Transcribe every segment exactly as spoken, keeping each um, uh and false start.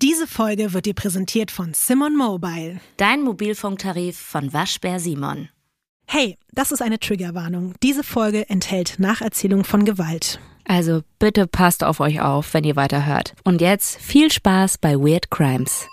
Diese Folge wird dir präsentiert von Simon Mobile. Dein Mobilfunktarif von Waschbär Simon. Hey, das ist eine Triggerwarnung. Diese Folge enthält Nacherzählung von Gewalt. Also bitte passt auf euch auf, wenn ihr weiterhört. Und jetzt viel Spaß bei Weird Crimes.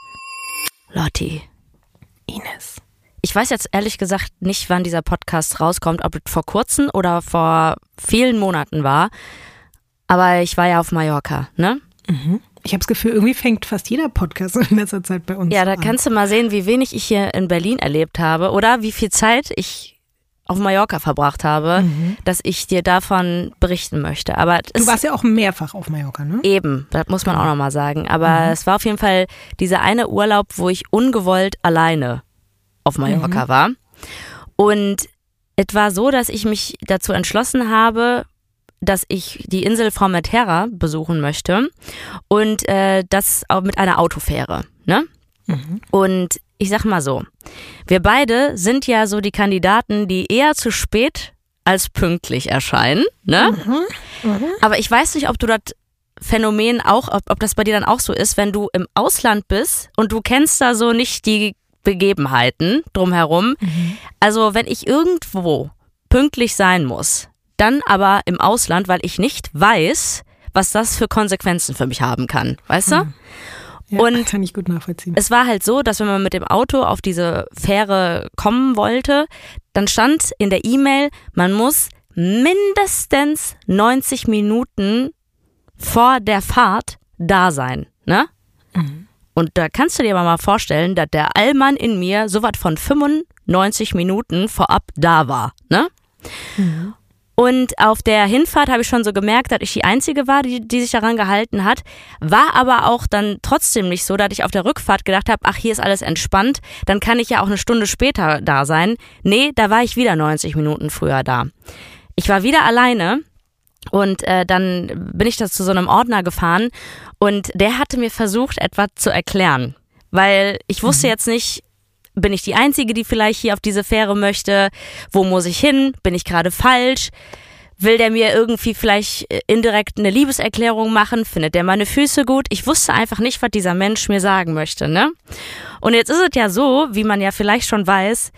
Lotti. Ines. Ich weiß jetzt ehrlich gesagt nicht, wann dieser Podcast rauskommt, ob es vor kurzem oder vor vielen Monaten war. Aber ich war ja auf Mallorca, ne? Mhm. Ich habe das Gefühl, irgendwie fängt fast jeder Podcast in letzter Zeit bei uns an. Ja, da kannst du mal sehen, wie wenig ich hier in Berlin erlebt habe oder wie viel Zeit ich auf Mallorca verbracht habe, mhm. dass ich dir davon berichten möchte. Aber du warst ja auch mehrfach auf Mallorca, ne? Eben, das muss man auch nochmal sagen. Aber mhm. es war auf jeden Fall dieser eine Urlaub, wo ich ungewollt alleine auf Mallorca mhm. war. Und es war so, dass ich mich dazu entschlossen habe, dass ich die Insel Formentera besuchen möchte und äh, das auch mit einer Autofähre, ne? Mhm. Und ich sag mal so, wir beide sind ja so die Kandidaten, die eher zu spät als pünktlich erscheinen, ne? Mhm. Mhm. Aber ich weiß nicht, ob du das Phänomen auch, ob, ob das bei dir dann auch so ist, wenn du im Ausland bist und du kennst da so nicht die Begebenheiten drumherum. Mhm. Also wenn ich irgendwo pünktlich sein muss, dann aber im Ausland, weil ich nicht weiß, was das für Konsequenzen für mich haben kann, weißt du? Mhm. Ja, und kann ich gut nachvollziehen. Es war halt so, dass wenn man mit dem Auto auf diese Fähre kommen wollte, dann stand in der E-Mail, man muss mindestens neunzig Minuten vor der Fahrt da sein, ne? Mhm. Und da kannst du dir aber mal vorstellen, dass der Allmann in mir sowas von fünfundneunzig Minuten vorab da war, ne? Mhm. Und auf der Hinfahrt habe ich schon so gemerkt, dass ich die Einzige war, die, die sich daran gehalten hat. War aber auch dann trotzdem nicht so, dass ich auf der Rückfahrt gedacht habe, ach, hier ist alles entspannt, dann kann ich ja auch eine Stunde später da sein. Nee, da war ich wieder neunzig Minuten früher da. Ich war wieder alleine und äh, dann bin ich da zu so einem Ordner gefahren und der hatte mir versucht, etwas zu erklären. Weil ich wusste mhm. jetzt nicht, bin ich die Einzige, die vielleicht hier auf diese Fähre möchte? Wo muss ich hin? Bin ich gerade falsch? Will der mir irgendwie vielleicht indirekt eine Liebeserklärung machen? Findet der meine Füße gut? Ich wusste einfach nicht, was dieser Mensch mir sagen möchte, ne? Und jetzt ist es ja so, wie man ja vielleicht schon weiß,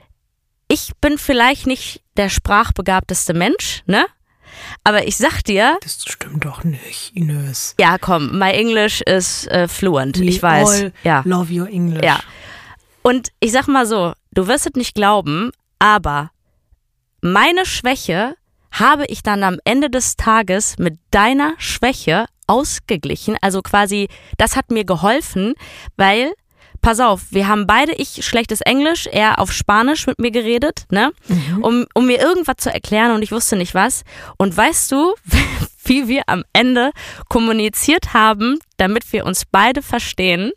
ich bin vielleicht nicht der sprachbegabteste Mensch, ne? Aber ich sag dir... Das stimmt doch nicht, Ines. Ja, komm, my English is uh, fluent, We ich weiß. all ja. love your English. Ja. Und ich sag mal so, du wirst es nicht glauben, aber meine Schwäche habe ich dann am Ende des Tages mit deiner Schwäche ausgeglichen. Also quasi, das hat mir geholfen, weil, pass auf, wir haben beide, ich schlechtes Englisch, er auf Spanisch mit mir geredet, ne, mhm. um, um mir irgendwas zu erklären und ich wusste nicht was. Und weißt du, wie wir am Ende kommuniziert haben, damit wir uns beide verstehen?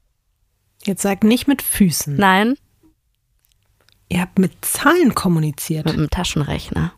Jetzt sag nicht mit Füßen. Nein. Ihr habt mit Zahlen kommuniziert. Mit einem Taschenrechner.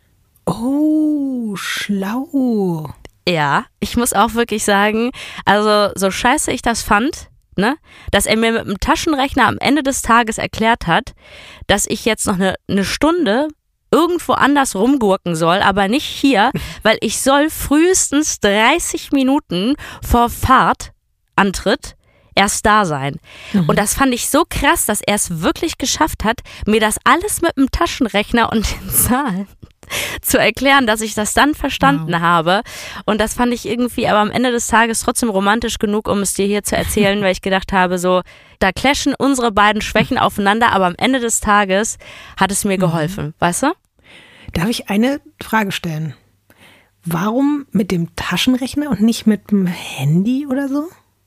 Oh, schlau. Ja, ich muss auch wirklich sagen, also so scheiße ich das fand, ne, dass er mir mit einem Taschenrechner am Ende des Tages erklärt hat, dass ich jetzt noch eine, eine Stunde irgendwo anders rumgurken soll, aber nicht hier, weil ich soll frühestens dreißig Minuten vor Fahrtantritt erst da sein. Mhm. Und das fand ich so krass, dass er es wirklich geschafft hat, mir das alles mit dem Taschenrechner und den Zahlen zu erklären, dass ich das dann verstanden wow. habe. Und das fand ich irgendwie aber am Ende des Tages trotzdem romantisch genug, um es dir hier zu erzählen, weil ich gedacht habe, so, da clashen unsere beiden Schwächen aufeinander, aber am Ende des Tages hat es mir geholfen, mhm. weißt du? Darf ich eine Frage stellen? Warum mit dem Taschenrechner und nicht mit dem Handy oder so?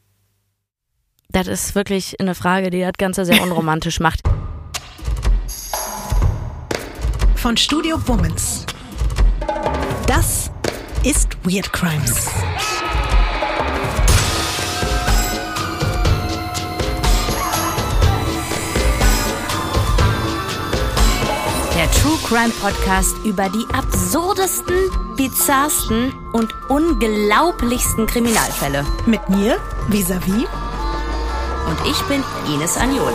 Das ist wirklich eine Frage, die das Ganze sehr unromantisch macht. Von Studio Womans. Das ist Weird Crimes. Der True Crime Podcast über die absurdesten, bizarrsten und unglaublichsten Kriminalfälle. Mit mir, Vis-a-vis. Und ich bin Ines Agnoli.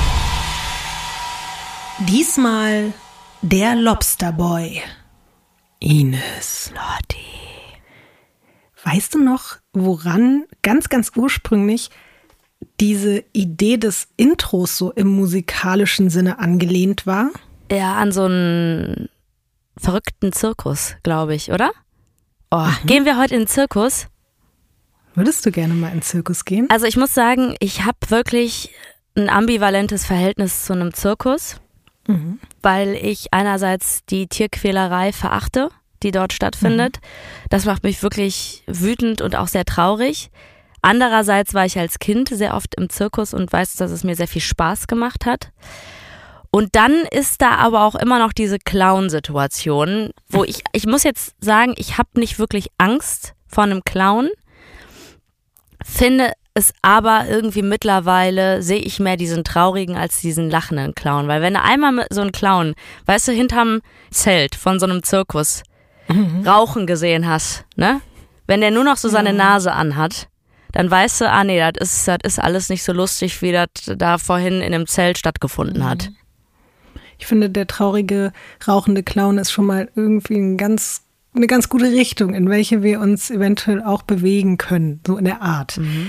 Diesmal der Lobster Boy. Ines. Lotti. Weißt du noch, woran ganz, ganz ursprünglich diese Idee des Intros so im musikalischen Sinne angelehnt war? Ja, an so einen verrückten Zirkus, glaube ich, oder? Oh, mhm. Gehen wir heute in den Zirkus? Würdest du gerne mal in den Zirkus gehen? Also ich muss sagen, ich habe wirklich ein ambivalentes Verhältnis zu einem Zirkus, mhm. weil ich einerseits die Tierquälerei verachte, die dort stattfindet. Mhm. Das macht mich wirklich wütend und auch sehr traurig. Andererseits war ich als Kind sehr oft im Zirkus und weiß, dass es mir sehr viel Spaß gemacht hat. Und dann ist da aber auch immer noch diese Clown-Situation, wo ich, ich muss jetzt sagen, ich habe nicht wirklich Angst vor einem Clown, finde es aber irgendwie mittlerweile, sehe ich mehr diesen traurigen als diesen lachenden Clown. Weil wenn du einmal mit so einem Clown, weißt du, hinterm Zelt von so einem Zirkus mhm. rauchen gesehen hast, ne? Wenn der nur noch so seine Nase anhat, dann weißt du, ah nee, das ist, das ist alles nicht so lustig, wie das da vorhin in dem Zelt stattgefunden hat. Ich finde, der traurige, rauchende Clown ist schon mal irgendwie ein ganz, eine ganz gute Richtung, in welche wir uns eventuell auch bewegen können, so in der Art. Mhm.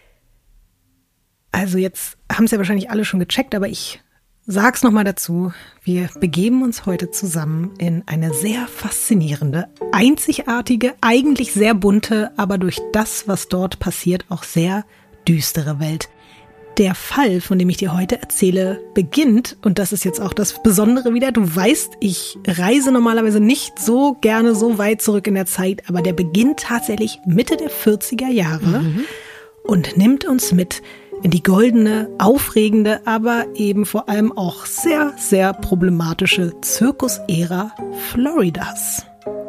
Also jetzt haben es ja wahrscheinlich alle schon gecheckt, aber ich sag's nochmal dazu. Wir begeben uns heute zusammen in eine sehr faszinierende, einzigartige, eigentlich sehr bunte, aber durch das, was dort passiert, auch sehr düstere Welt. Der Fall, von dem ich dir heute erzähle, beginnt, und das ist jetzt auch das Besondere wieder, du weißt, ich reise normalerweise nicht so gerne so weit zurück in der Zeit, aber der beginnt tatsächlich Mitte der vierziger Jahre mhm. und nimmt uns mit in die goldene, aufregende, aber eben vor allem auch sehr, sehr problematische Zirkusära Floridas.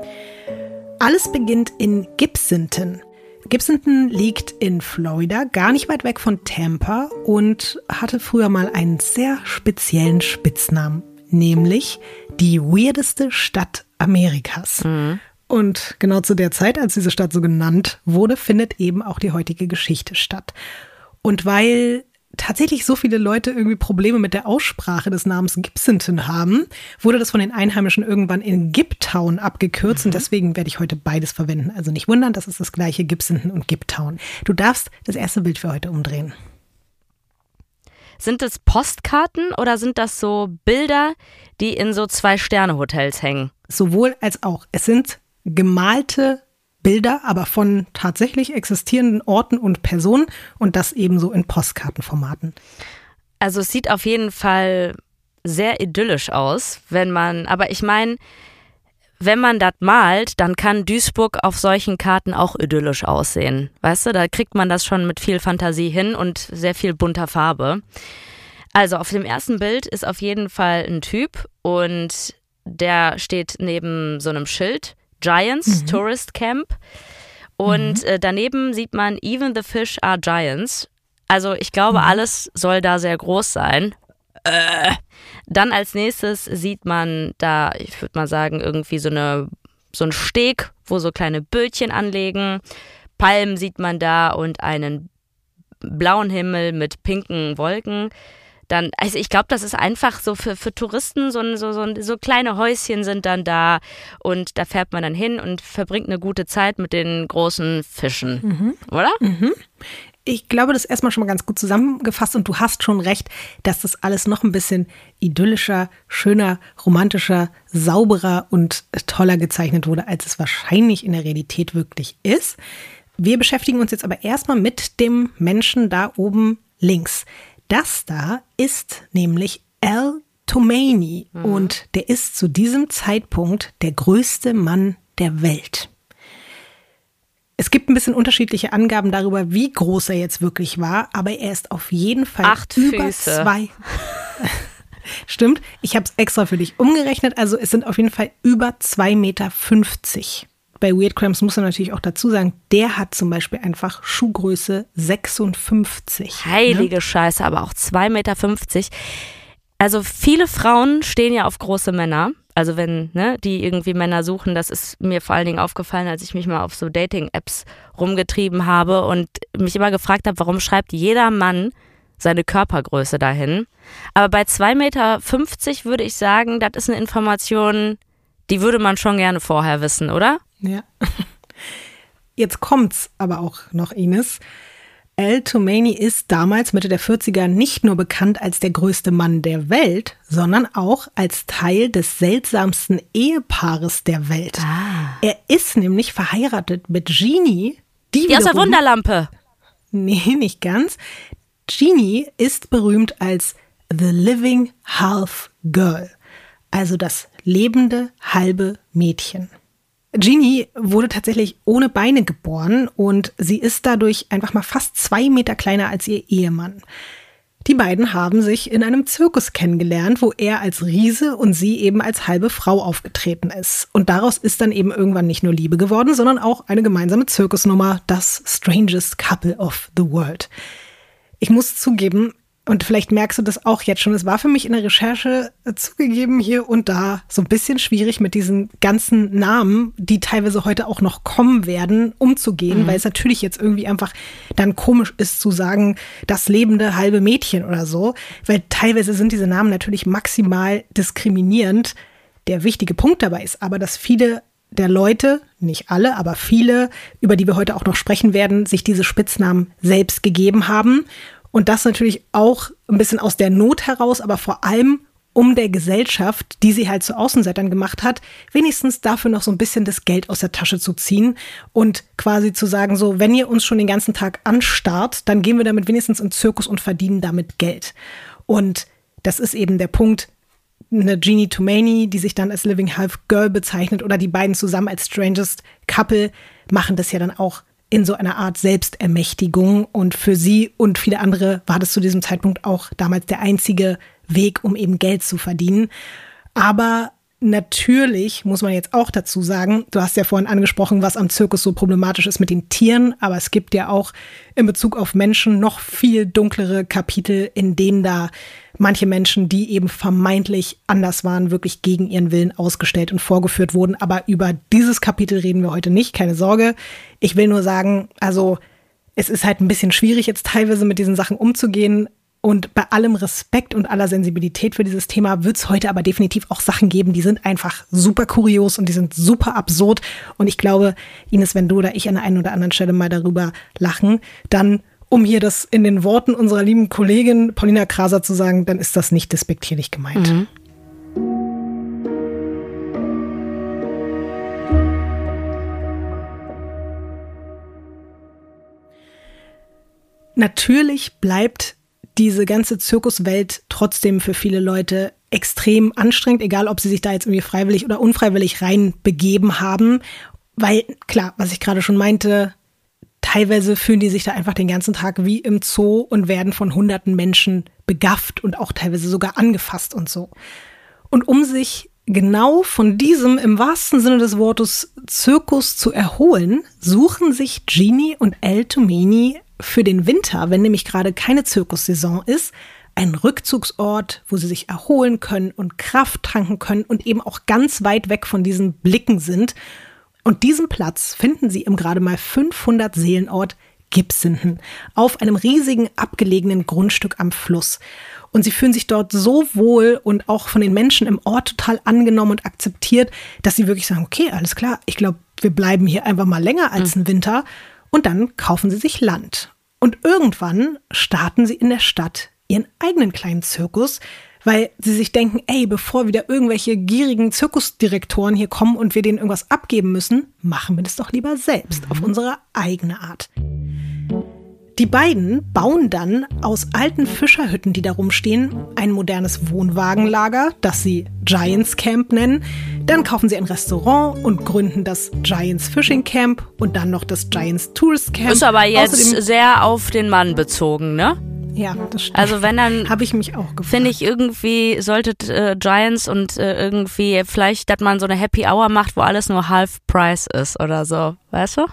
Alles beginnt in Gibsonton. Gibsonton liegt in Florida, gar nicht weit weg von Tampa und hatte früher mal einen sehr speziellen Spitznamen, nämlich die weirdeste Stadt Amerikas. Mhm. Und genau zu der Zeit, als diese Stadt so genannt wurde, findet eben auch die heutige Geschichte statt. Und weil tatsächlich so viele Leute irgendwie Probleme mit der Aussprache des Namens Gibsonton haben, wurde das von den Einheimischen irgendwann in Gibtown abgekürzt. Mhm. Und deswegen werde ich heute beides verwenden. Also nicht wundern, das ist das gleiche, Gibsonton und Gibtown. Du darfst das erste Bild für heute umdrehen. Sind das Postkarten oder sind das so Bilder, die in so Zwei-Sterne-Hotels hängen? Sowohl als auch. Es sind gemalte Bilder, aber von tatsächlich existierenden Orten und Personen und das ebenso in Postkartenformaten. Also es sieht auf jeden Fall sehr idyllisch aus, wenn man, aber ich meine, wenn man das malt, dann kann Duisburg auf solchen Karten auch idyllisch aussehen. Weißt du, da kriegt man das schon mit viel Fantasie hin und sehr viel bunter Farbe. Also auf dem ersten Bild ist auf jeden Fall ein Typ und der steht neben so einem Schild, Giants, mhm. Tourist Camp. Und mhm. äh, daneben sieht man Even the Fish are Giants. Also ich glaube, mhm. alles soll da sehr groß sein. Äh. Dann als nächstes sieht man da, ich würde mal sagen, irgendwie so eine so ein Steg, wo so kleine Bötchen anlegen. Palmen sieht man da und einen blauen Himmel mit pinken Wolken. Dann, also ich glaube, das ist einfach so für, für Touristen, so, so, so, so kleine Häuschen sind dann da und da fährt man dann hin und verbringt eine gute Zeit mit den großen Fischen, mhm. oder? Mhm. Ich glaube, das ist erstmal schon mal ganz gut zusammengefasst und du hast schon recht, dass das alles noch ein bisschen idyllischer, schöner, romantischer, sauberer und toller gezeichnet wurde, als es wahrscheinlich in der Realität wirklich ist. Wir beschäftigen uns jetzt aber erstmal mit dem Menschen da oben links. Das da ist nämlich Al Tomaini mhm. und der ist zu diesem Zeitpunkt der größte Mann der Welt. Es gibt ein bisschen unterschiedliche Angaben darüber, wie groß er jetzt wirklich war, aber er ist auf jeden Fall Acht über Füße. zwei. Stimmt, ich habe es extra für dich umgerechnet, also es sind auf jeden Fall über zwei Meter fünfzig. Bei Weird Crimes muss man natürlich auch dazu sagen, der hat zum Beispiel einfach Schuhgröße sechsundfünfzig. Heilige ne? Scheiße, aber auch zwei Meter fünfzig. Also viele Frauen stehen ja auf große Männer. Also wenn ne, die irgendwie Männer suchen, das ist mir vor allen Dingen aufgefallen, als ich mich mal auf so Dating-Apps rumgetrieben habe und mich immer gefragt habe, warum schreibt jeder Mann seine Körpergröße dahin. Aber bei zwei Meter fünfzig würde ich sagen, das ist eine Information, die würde man schon gerne vorher wissen, oder? Ja. Jetzt kommt's aber auch noch, Ines. Al Toomey ist damals, Mitte der vierziger, nicht nur bekannt als der größte Mann der Welt, sondern auch als Teil des seltsamsten Ehepaares der Welt. Ah. Er ist nämlich verheiratet mit Jeannie, die, die aus der Wunderlampe. Nee, nicht ganz. Jeannie ist berühmt als The Living Half Girl, also das lebende halbe Mädchen. Jeannie wurde tatsächlich ohne Beine geboren und sie ist dadurch einfach mal fast zwei Meter kleiner als ihr Ehemann. Die beiden haben sich in einem Zirkus kennengelernt, wo er als Riese und sie eben als halbe Frau aufgetreten ist. Und daraus ist dann eben irgendwann nicht nur Liebe geworden, sondern auch eine gemeinsame Zirkusnummer, das Strangest Couple of the World. Ich muss zugeben, und vielleicht merkst du das auch jetzt schon, es war für mich in der Recherche zugegeben hier und da so ein bisschen schwierig mit diesen ganzen Namen, die teilweise heute auch noch kommen werden, umzugehen, mhm. weil es natürlich jetzt irgendwie einfach dann komisch ist zu sagen, das lebende halbe Mädchen oder so, weil teilweise sind diese Namen natürlich maximal diskriminierend. Der wichtige Punkt dabei ist aber, dass viele der Leute, nicht alle, aber viele, über die wir heute auch noch sprechen werden, sich diese Spitznamen selbst gegeben haben. Und das natürlich auch ein bisschen aus der Not heraus, aber vor allem um der Gesellschaft, die sie halt zu Außenseitern gemacht hat, wenigstens dafür noch so ein bisschen das Geld aus der Tasche zu ziehen und quasi zu sagen, so, wenn ihr uns schon den ganzen Tag anstarrt, dann gehen wir damit wenigstens in Zirkus und verdienen damit Geld. Und das ist eben der Punkt, eine Jeannie Toomey, die sich dann als Living Half Girl bezeichnet, oder die beiden zusammen als Strangest Couple, machen das ja dann auch in so einer Art Selbstermächtigung. Und für sie und viele andere war das zu diesem Zeitpunkt auch damals der einzige Weg, um eben Geld zu verdienen. Aber natürlich muss man jetzt auch dazu sagen, du hast ja vorhin angesprochen, was am Zirkus so problematisch ist mit den Tieren, aber es gibt ja auch in Bezug auf Menschen noch viel dunklere Kapitel, in denen da manche Menschen, die eben vermeintlich anders waren, wirklich gegen ihren Willen ausgestellt und vorgeführt wurden. Aber über dieses Kapitel reden wir heute nicht, keine Sorge. Ich will nur sagen, also es ist halt ein bisschen schwierig, jetzt teilweise mit diesen Sachen umzugehen. Und bei allem Respekt und aller Sensibilität für dieses Thema wird es heute aber definitiv auch Sachen geben, die sind einfach super kurios und die sind super absurd. Und ich glaube, Ines, wenn du oder ich an der einen oder anderen Stelle mal darüber lachen, dann, um hier das in den Worten unserer lieben Kollegin Paulina Kraser zu sagen, dann ist das nicht despektierlich gemeint. Mhm. Natürlich bleibt diese ganze Zirkuswelt trotzdem für viele Leute extrem anstrengend, egal ob sie sich da jetzt irgendwie freiwillig oder unfreiwillig reinbegeben haben. Weil, klar, was ich gerade schon meinte, teilweise fühlen die sich da einfach den ganzen Tag wie im Zoo und werden von hunderten Menschen begafft und auch teilweise sogar angefasst und so. Und um sich genau von diesem im wahrsten Sinne des Wortes Zirkus zu erholen, suchen sich Jeannie und Al Toomey für den Winter, wenn nämlich gerade keine Zirkussaison ist, einen Rückzugsort, wo sie sich erholen können und Kraft tanken können und eben auch ganz weit weg von diesen Blicken sind. Und diesen Platz finden sie im gerade mal fünfhundert Seelenort Gibsenden auf einem riesigen abgelegenen Grundstück am Fluss. Und sie fühlen sich dort so wohl und auch von den Menschen im Ort total angenommen und akzeptiert, dass sie wirklich sagen, okay, alles klar, ich glaube, wir bleiben hier einfach mal länger als einen Winter. Und dann kaufen sie sich Land. Und irgendwann starten sie in der Stadt ihren eigenen kleinen Zirkus, weil sie sich denken, ey, bevor wieder irgendwelche gierigen Zirkusdirektoren hier kommen und wir denen irgendwas abgeben müssen, machen wir das doch lieber selbst, mhm. auf unsere eigene Art. Die beiden bauen dann aus alten Fischerhütten, die da rumstehen, ein modernes Wohnwagenlager, das sie Giants Camp nennen. Dann kaufen sie ein Restaurant und gründen das Giants Fishing Camp und dann noch das Giants Tourist Camp. Ist aber jetzt Außerdem sehr auf den Mann bezogen, ne? Ja, das stimmt. Also wenn dann, habe ich mich auch gefragt. Finde ich irgendwie, sollte äh, Giants und äh, irgendwie vielleicht, dass man so eine Happy Hour macht, wo alles nur Half Price ist oder so, weißt du?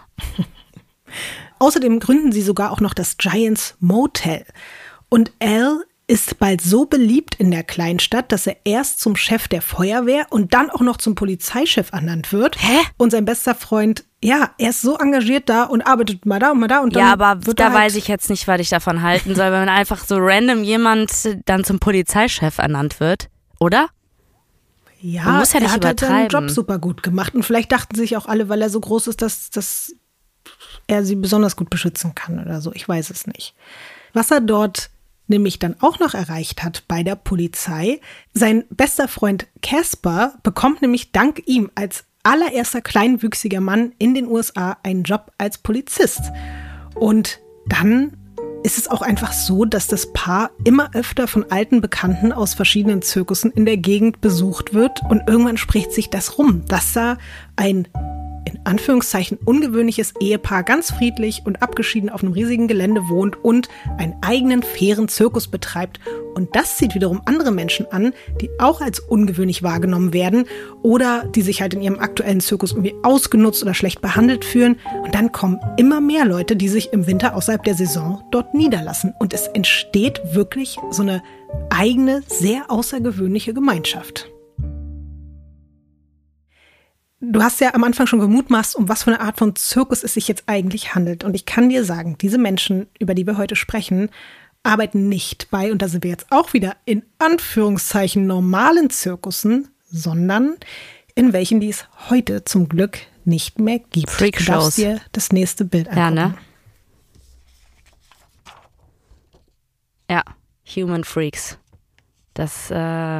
Außerdem gründen sie sogar auch noch das Giants Motel. Und Al ist bald so beliebt in der Kleinstadt, dass er erst zum Chef der Feuerwehr und dann auch noch zum Polizeichef ernannt wird. Hä? Und sein bester Freund, ja, er ist so engagiert da und arbeitet mal da und mal da. Und dann ja, aber wird da er halt weiß ich jetzt nicht, was ich davon halten soll, wenn einfach so random jemand dann zum Polizeichef ernannt wird, oder? Ja, Man muss ja nicht er hat halt seinen übertreiben. Job super gut gemacht. Und vielleicht dachten sich auch alle, weil er so groß ist, dass, dass er sie besonders gut beschützen kann oder so. Ich weiß es nicht. Was er dort nämlich dann auch noch erreicht hat bei der Polizei, sein bester Freund Casper bekommt nämlich dank ihm als allererster kleinwüchsiger Mann in den U S A einen Job als Polizist. Und dann ist es auch einfach so, dass das Paar immer öfter von alten Bekannten aus verschiedenen Zirkussen in der Gegend besucht wird. Und irgendwann spricht sich das rum, dass da ein in Anführungszeichen ungewöhnliches Ehepaar ganz friedlich und abgeschieden auf einem riesigen Gelände wohnt und einen eigenen fairen Zirkus betreibt. Und das zieht wiederum andere Menschen an, die auch als ungewöhnlich wahrgenommen werden oder die sich halt in ihrem aktuellen Zirkus irgendwie ausgenutzt oder schlecht behandelt fühlen. Und dann kommen immer mehr Leute, die sich im Winter außerhalb der Saison dort niederlassen. Und es entsteht wirklich so eine eigene, sehr außergewöhnliche Gemeinschaft. Du hast ja am Anfang schon gemutmaßt, um was für eine Art von Zirkus es sich jetzt eigentlich handelt. Und ich kann dir sagen, diese Menschen, über die wir heute sprechen, arbeiten nicht bei, und da sind wir jetzt auch wieder in Anführungszeichen normalen Zirkussen, sondern in welchen, die es heute zum Glück nicht mehr gibt. Freakshows. Du darfst dir das nächste Bild angucken. Ja, ne? Ja, Human Freaks. Das, äh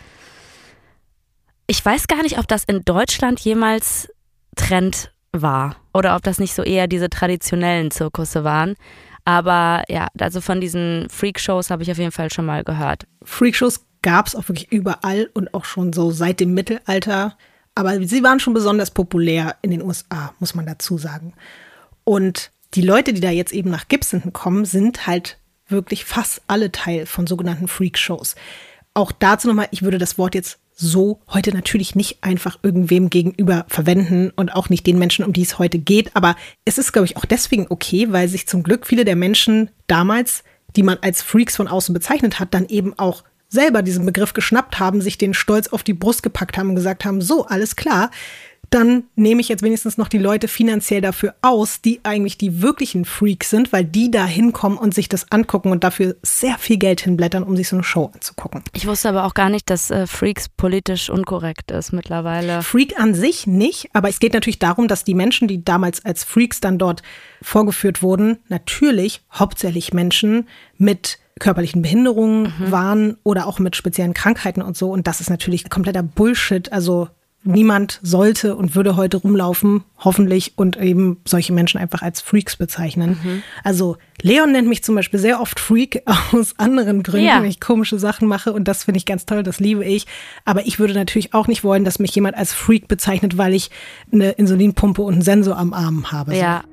Ich weiß gar nicht, ob das in Deutschland jemals Trend war oder ob das nicht so eher diese traditionellen Zirkusse waren. Aber ja, also von diesen Freakshows habe ich auf jeden Fall schon mal gehört. Freakshows gab es auch wirklich überall und auch schon so seit dem Mittelalter. Aber sie waren schon besonders populär in den U S A, muss man dazu sagen. Und die Leute, die da jetzt eben nach Gibson kommen, sind halt wirklich fast alle Teil von sogenannten Freakshows. Auch dazu nochmal, ich würde das Wort jetzt so heute natürlich nicht einfach irgendwem gegenüber verwenden und auch nicht den Menschen, um die es heute geht. Aber es ist, glaube ich, auch deswegen okay, weil sich zum Glück viele der Menschen damals, die man als Freaks von außen bezeichnet hat, dann eben auch selber diesen Begriff geschnappt haben, sich den stolz auf die Brust gepackt haben und gesagt haben, so, alles klar, dann nehme ich jetzt wenigstens noch die Leute finanziell dafür aus, die eigentlich die wirklichen Freaks sind, weil die da hinkommen und sich das angucken und dafür sehr viel Geld hinblättern, um sich so eine Show anzugucken. Ich wusste aber auch gar nicht, dass äh, Freaks politisch unkorrekt ist mittlerweile. Freak an sich nicht, aber es geht natürlich darum, dass die Menschen, die damals als Freaks dann dort vorgeführt wurden, natürlich hauptsächlich Menschen mit körperlichen Behinderungen mhm. waren oder auch mit speziellen Krankheiten und so. Und das ist natürlich kompletter Bullshit. Also niemand sollte und würde heute rumlaufen, hoffentlich, und eben solche Menschen einfach als Freaks bezeichnen. Mhm. Also Leon nennt mich zum Beispiel sehr oft Freak aus anderen Gründen, ja. wenn ich komische Sachen mache, und das finde ich ganz toll, das liebe ich. Aber ich würde natürlich auch nicht wollen, dass mich jemand als Freak bezeichnet, weil ich eine Insulinpumpe und einen Sensor am Arm habe. Ja.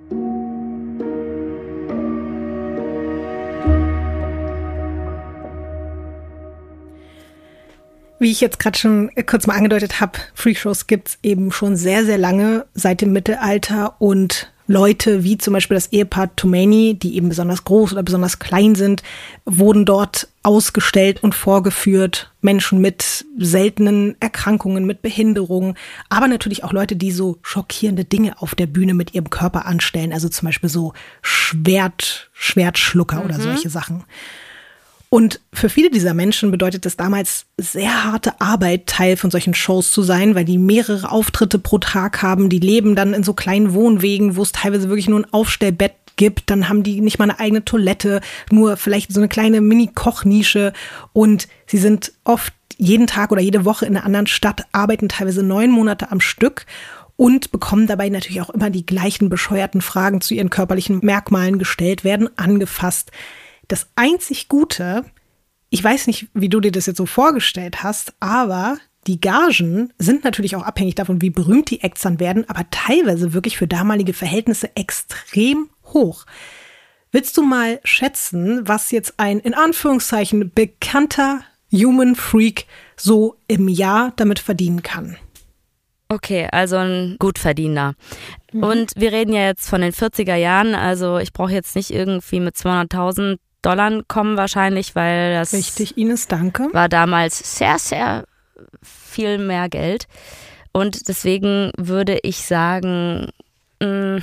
Wie ich jetzt gerade schon kurz mal angedeutet habe, Freakshows gibt's eben schon sehr, sehr lange, seit dem Mittelalter, und Leute wie zum Beispiel das Ehepaar Tomei, die eben besonders groß oder besonders klein sind, wurden dort ausgestellt und vorgeführt. Menschen mit seltenen Erkrankungen, mit Behinderungen, aber natürlich auch Leute, die so schockierende Dinge auf der Bühne mit ihrem Körper anstellen, also zum Beispiel so Schwert, Schwertschlucker mhm. oder solche Sachen. Und für viele dieser Menschen bedeutet es damals sehr harte Arbeit, Teil von solchen Shows zu sein, weil die mehrere Auftritte pro Tag haben. Die leben dann in so kleinen Wohnwegen, wo es teilweise wirklich nur ein Aufstellbett gibt. Dann haben die nicht mal eine eigene Toilette, nur vielleicht so eine kleine Mini-Kochnische. Und sie sind oft jeden Tag oder jede Woche in einer anderen Stadt, arbeiten teilweise neun Monate am Stück und bekommen dabei natürlich auch immer die gleichen bescheuerten Fragen zu ihren körperlichen Merkmalen gestellt, werden angefasst. Das einzig Gute, ich weiß nicht, wie du dir das jetzt so vorgestellt hast, aber die Gagen sind natürlich auch abhängig davon, wie berühmt die Acts dann werden, aber teilweise wirklich für damalige Verhältnisse extrem hoch. Willst du mal schätzen, was jetzt ein in Anführungszeichen bekannter Human Freak so im Jahr damit verdienen kann? Okay, also ein Gutverdiener. Mhm. Und wir reden ja jetzt von den vierziger Jahren, also ich brauche jetzt nicht irgendwie mit zweihunderttausend Dollar kommen wahrscheinlich, weil das Richtig, Ines, danke. war damals sehr, sehr viel mehr Geld. Und deswegen würde ich sagen mh,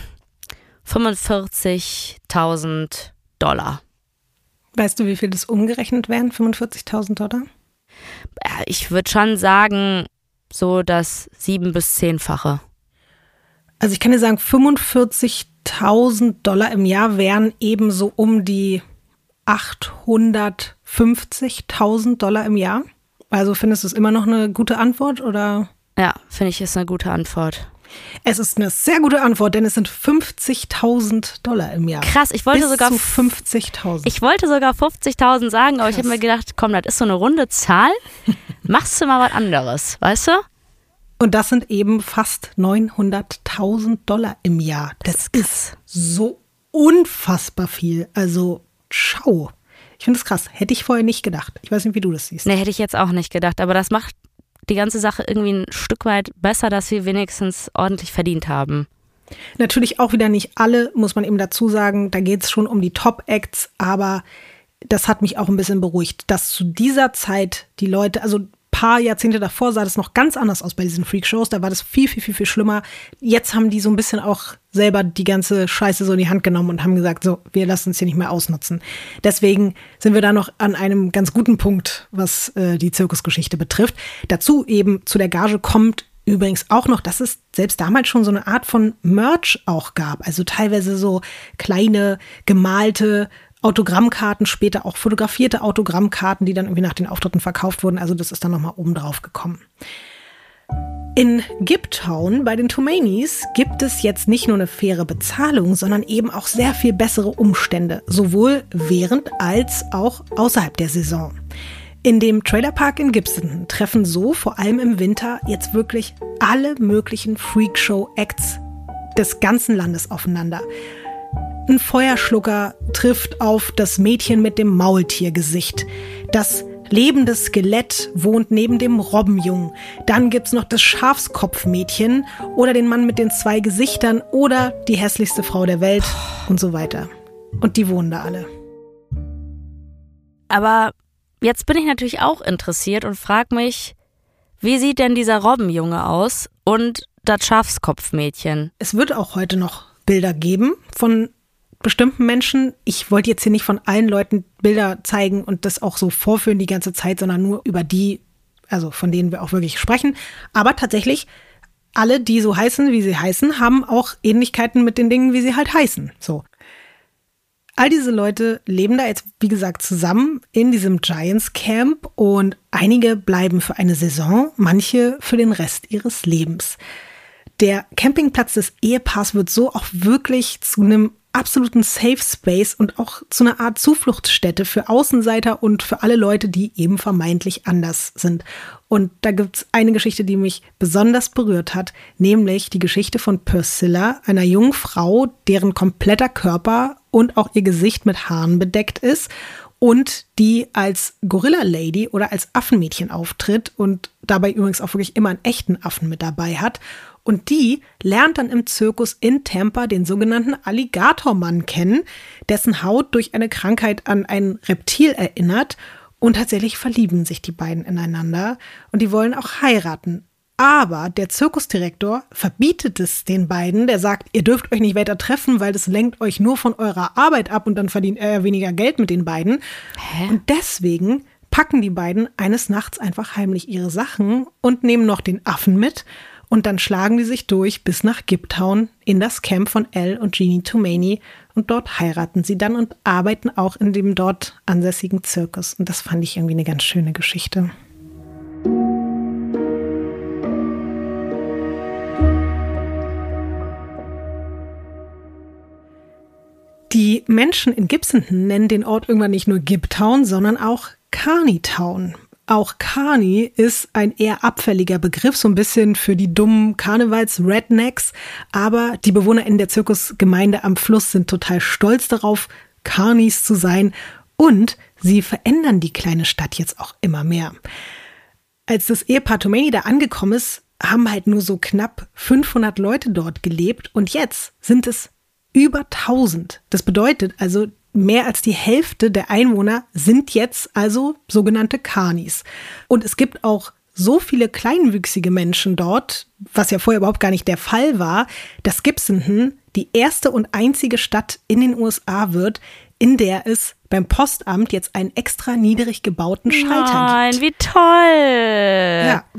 fünfundvierzigtausend Dollar. Weißt du, wie viel das umgerechnet wären, fünfundvierzigtausend Dollar? Ja, ich würde schon sagen so das sieben- bis zehnfache. Also ich kann dir sagen, fünfundvierzigtausend Dollar im Jahr wären eben so um die achthundertfünfzigtausend Dollar im Jahr. Also findest du es immer noch eine gute Antwort, oder? Ja, finde ich, ist eine gute Antwort. Es ist eine sehr gute Antwort, denn es sind fünfzigtausend Dollar im Jahr. Krass, ich wollte Bis sogar zu fünfzigtausend. Ich wollte sogar fünfzigtausend sagen, aber Krass. ich habe mir gedacht, komm, das ist so eine runde Zahl. Machst du mal was anderes, weißt du? Und das sind eben fast neunhunderttausend Dollar im Jahr. Das, das ist so unfassbar viel. Also, schau. Ich finde das krass. Hätte ich vorher nicht gedacht. Ich weiß nicht, wie du das siehst. Nee, hätte ich jetzt auch nicht gedacht. Aber das macht die ganze Sache irgendwie ein Stück weit besser, dass wir wenigstens ordentlich verdient haben. Natürlich auch wieder nicht alle, muss man eben dazu sagen. Da geht es schon um die Top-Acts. Aber das hat mich auch ein bisschen beruhigt, dass zu dieser Zeit die Leute, also paar Jahrzehnte davor sah das noch ganz anders aus bei diesen Freakshows. Da war das viel, viel, viel, viel schlimmer. Jetzt haben die so ein bisschen auch selber die ganze Scheiße so in die Hand genommen und haben gesagt, so, wir lassen uns hier nicht mehr ausnutzen. Deswegen sind wir da noch an einem ganz guten Punkt, was äh, die Zirkusgeschichte betrifft. Dazu eben zu der Gage kommt übrigens auch noch, dass es selbst damals schon so eine Art von Merch auch gab. Also teilweise so kleine, gemalte Autogrammkarten, später auch fotografierte Autogrammkarten, die dann irgendwie nach den Auftritten verkauft wurden. Also das ist dann nochmal oben drauf gekommen. In Gibtown bei den Tomanies gibt es jetzt nicht nur eine faire Bezahlung, sondern eben auch sehr viel bessere Umstände, sowohl während als auch außerhalb der Saison. In dem Trailerpark in Gibson treffen so vor allem im Winter jetzt wirklich alle möglichen Freakshow-Acts des ganzen Landes aufeinander. Ein Feuerschlucker trifft auf das Mädchen mit dem Maultiergesicht. Das lebende Skelett wohnt neben dem Robbenjungen. Dann gibt's noch das Schafskopfmädchen oder den Mann mit den zwei Gesichtern oder die hässlichste Frau der Welt und so weiter. Und die wohnen da alle. Aber jetzt bin ich natürlich auch interessiert und frage mich, wie sieht denn dieser Robbenjunge aus und das Schafskopfmädchen? Es wird auch heute noch Bilder geben von bestimmten Menschen. Ich wollte jetzt hier nicht von allen Leuten Bilder zeigen und das auch so vorführen die ganze Zeit, sondern nur über die, also von denen wir auch wirklich sprechen. Aber tatsächlich, alle, die so heißen, wie sie heißen, haben auch Ähnlichkeiten mit den Dingen, wie sie halt heißen. So. All diese Leute leben da jetzt, wie gesagt, zusammen in diesem Giants Camp und einige bleiben für eine Saison, manche für den Rest ihres Lebens. Der Campingplatz des Ehepaars wird so auch wirklich zu einem absoluten Safe Space und auch zu einer Art Zufluchtsstätte für Außenseiter und für alle Leute, die eben vermeintlich anders sind. Und da gibt's eine Geschichte, die mich besonders berührt hat, nämlich die Geschichte von Priscilla, einer jungen Frau, deren kompletter Körper und auch ihr Gesicht mit Haaren bedeckt ist und die als Gorilla Lady oder als Affenmädchen auftritt und dabei übrigens auch wirklich immer einen echten Affen mit dabei hat. Und die lernt dann im Zirkus in Tampa den sogenannten Alligatormann kennen, dessen Haut durch eine Krankheit an ein Reptil erinnert. Und tatsächlich verlieben sich die beiden ineinander und die wollen auch heiraten. Aber der Zirkusdirektor verbietet es den beiden. Der sagt, ihr dürft euch nicht weiter treffen, weil das lenkt euch nur von eurer Arbeit ab und dann verdient er weniger Geld mit den beiden. Hä? Und deswegen packen die beiden eines Nachts einfach heimlich ihre Sachen und nehmen noch den Affen mit. Und dann schlagen die sich durch bis nach Gibtown in das Camp von Elle und Jeannie Toomey. Und dort heiraten sie dann und arbeiten auch in dem dort ansässigen Zirkus. Und das fand ich irgendwie eine ganz schöne Geschichte. Die Menschen in Gibson nennen den Ort irgendwann nicht nur Gibtown, sondern auch Carneytown. Auch Carney ist ein eher abfälliger Begriff, so ein bisschen für die dummen Karnevals-Rednecks. Aber die Bewohner in der Zirkusgemeinde am Fluss sind total stolz darauf, Carneys zu sein. Und sie verändern die kleine Stadt jetzt auch immer mehr. Als das Ehepaar Toomey da angekommen ist, haben halt nur so knapp fünfhundert Leute dort gelebt. Und jetzt sind es über tausend. Das bedeutet also, mehr als die Hälfte der Einwohner sind jetzt also sogenannte Carnies. Und es gibt auch so viele kleinwüchsige Menschen dort, was ja vorher überhaupt gar nicht der Fall war, dass Gibson die erste und einzige Stadt in den U S A wird, in der es beim Postamt jetzt einen extra niedrig gebauten Schalter Nein, gibt. wie toll! Ja, was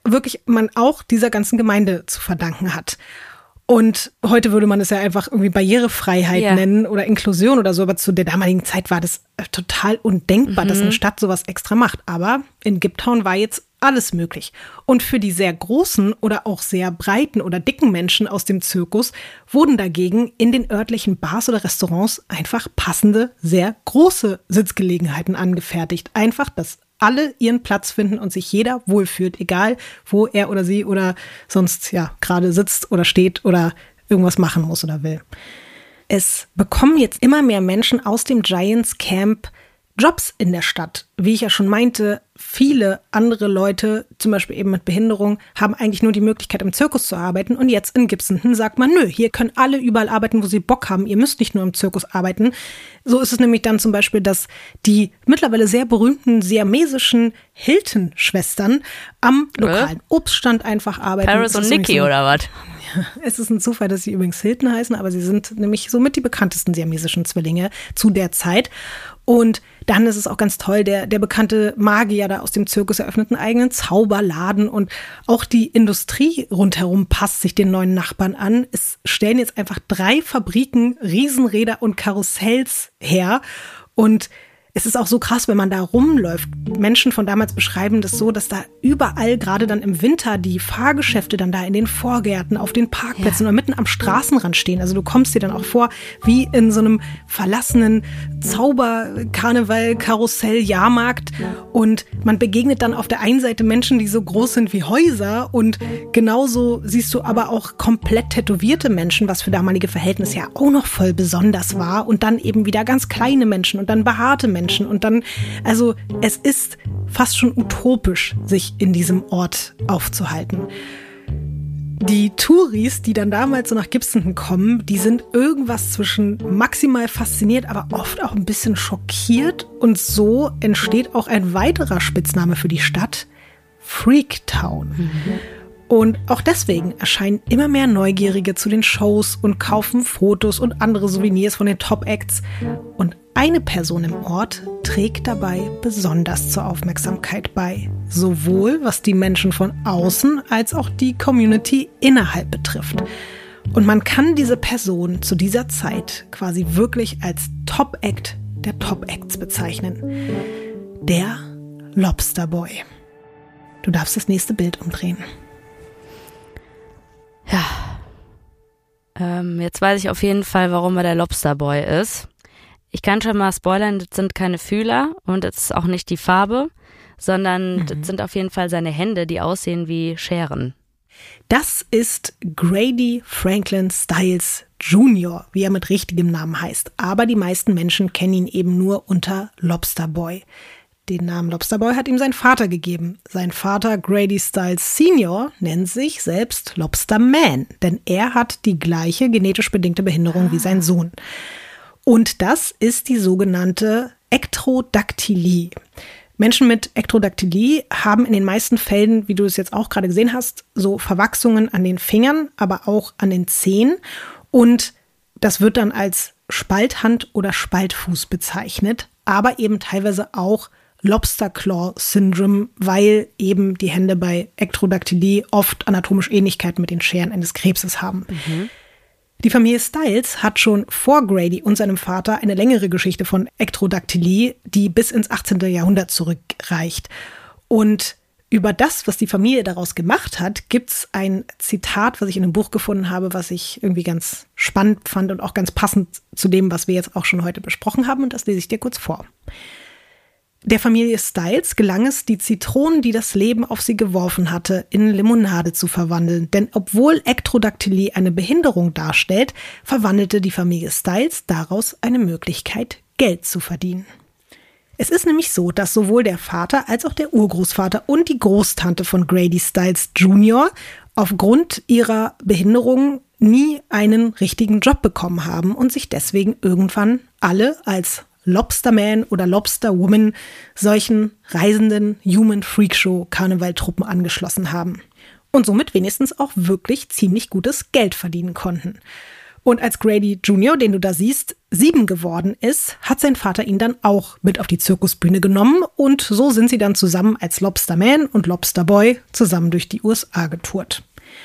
wirklich man auch dieser ganzen Gemeinde zu verdanken hat. Und heute würde man es ja einfach irgendwie Barrierefreiheit yeah. nennen oder Inklusion oder so, aber zu der damaligen Zeit war das total undenkbar, mhm. dass eine Stadt sowas extra macht. Aber in Giptown war jetzt alles möglich. Und für die sehr großen oder auch sehr breiten oder dicken Menschen aus dem Zirkus wurden dagegen in den örtlichen Bars oder Restaurants einfach passende, sehr große Sitzgelegenheiten angefertigt. Einfach, dass alle ihren Platz finden und sich jeder wohlfühlt, egal wo er oder sie oder sonst ja gerade sitzt oder steht oder irgendwas machen muss oder will. Es bekommen jetzt immer mehr Menschen aus dem Giants Camp Jobs in der Stadt. Wie ich ja schon meinte, viele andere Leute, zum Beispiel eben mit Behinderung, haben eigentlich nur die Möglichkeit, im Zirkus zu arbeiten. Und jetzt in Gibsonton sagt man, nö, hier können alle überall arbeiten, wo sie Bock haben. Ihr müsst nicht nur im Zirkus arbeiten. So ist es nämlich dann zum Beispiel, dass die mittlerweile sehr berühmten siamesischen Hilton-Schwestern am lokalen Obststand einfach arbeiten. Paris und Nikki so, oder was? Ja, es ist ein Zufall, dass sie übrigens Hilton heißen, aber sie sind nämlich somit die bekanntesten siamesischen Zwillinge zu der Zeit. Und dann ist es auch ganz toll, der, der bekannte Magier da aus dem Zirkus eröffnet einen eigenen Zauberladen und auch die Industrie rundherum passt sich den neuen Nachbarn an. Es stellen jetzt einfach drei Fabriken Riesenräder und Karussells her und es ist auch so krass, wenn man da rumläuft. Menschen von damals beschreiben das so, dass da überall, gerade dann im Winter, die Fahrgeschäfte dann da in den Vorgärten, auf den Parkplätzen ja. oder mitten am Straßenrand stehen. Also du kommst dir dann auch vor, wie in so einem verlassenen Zauber-Karneval-Karussell-Jahrmarkt. Und man begegnet dann auf der einen Seite Menschen, die so groß sind wie Häuser. Und genauso siehst du aber auch komplett tätowierte Menschen, was für damalige Verhältnisse ja auch noch voll besonders war. Und dann eben wieder ganz kleine Menschen und dann behaarte Menschen. Und dann, also es ist fast schon utopisch, sich in diesem Ort aufzuhalten. Die Touris, die dann damals so nach Gibsonton kommen, die sind irgendwas zwischen maximal fasziniert, aber oft auch ein bisschen schockiert. Und so entsteht auch ein weiterer Spitzname für die Stadt, Freaktown. Mhm. Und auch deswegen erscheinen immer mehr Neugierige zu den Shows und kaufen Fotos und andere Souvenirs von den Top-Acts. Und eine Person im Ort trägt dabei besonders zur Aufmerksamkeit bei. Sowohl was die Menschen von außen als auch die Community innerhalb betrifft. Und man kann diese Person zu dieser Zeit quasi wirklich als Top-Act der Top-Acts bezeichnen. Der Lobster Boy. Du darfst das nächste Bild umdrehen. Ja, ähm, jetzt weiß ich auf jeden Fall, warum er der Lobsterboy ist. Ich kann schon mal spoilern, das sind keine Fühler und das ist auch nicht die Farbe, sondern mhm. das sind auf jeden Fall seine Hände, die aussehen wie Scheren. Das ist Grady Franklin Styles Junior, wie er mit richtigem Namen heißt. Aber die meisten Menschen kennen ihn eben nur unter Lobsterboy. Den Namen Lobsterboy hat ihm sein Vater gegeben. Sein Vater Grady Styles Senior nennt sich selbst Lobsterman, denn er hat die gleiche genetisch bedingte Behinderung ah. wie sein Sohn. Und das ist die sogenannte Ektrodaktylie. Menschen mit Ektrodaktylie haben in den meisten Fällen, wie du es jetzt auch gerade gesehen hast, so Verwachsungen an den Fingern, aber auch an den Zehen. Und das wird dann als Spalthand oder Spaltfuß bezeichnet, aber eben teilweise auch Lobster Claw Syndrome, weil eben die Hände bei Ektrodaktylie oft anatomisch Ähnlichkeiten mit den Scheren eines Krebses haben. Mhm. Die Familie Styles hat schon vor Grady und seinem Vater eine längere Geschichte von Ektrodaktylie, die bis ins achtzehnten Jahrhundert zurückreicht. Und über das, was die Familie daraus gemacht hat, gibt's ein Zitat, was ich in einem Buch gefunden habe, was ich irgendwie ganz spannend fand und auch ganz passend zu dem, was wir jetzt auch schon heute besprochen haben. Und das lese ich dir kurz vor. Der Familie Styles gelang es, die Zitronen, die das Leben auf sie geworfen hatte, in Limonade zu verwandeln. Denn obwohl Ektrodaktylie eine Behinderung darstellt, verwandelte die Familie Styles daraus eine Möglichkeit, Geld zu verdienen. Es ist nämlich so, dass sowohl der Vater als auch der Urgroßvater und die Großtante von Grady Styles Junior aufgrund ihrer Behinderung nie einen richtigen Job bekommen haben und sich deswegen irgendwann alle als Lobsterman oder Lobsterwoman solchen reisenden Human Freakshow Karnevaltruppen angeschlossen haben und somit wenigstens auch wirklich ziemlich gutes Geld verdienen konnten. Und als Grady Junior, den du da siehst, sieben geworden ist, hat sein Vater ihn dann auch mit auf die Zirkusbühne genommen. Und so sind sie dann zusammen als Lobster Man und Lobster Boy zusammen durch die U S A getourt.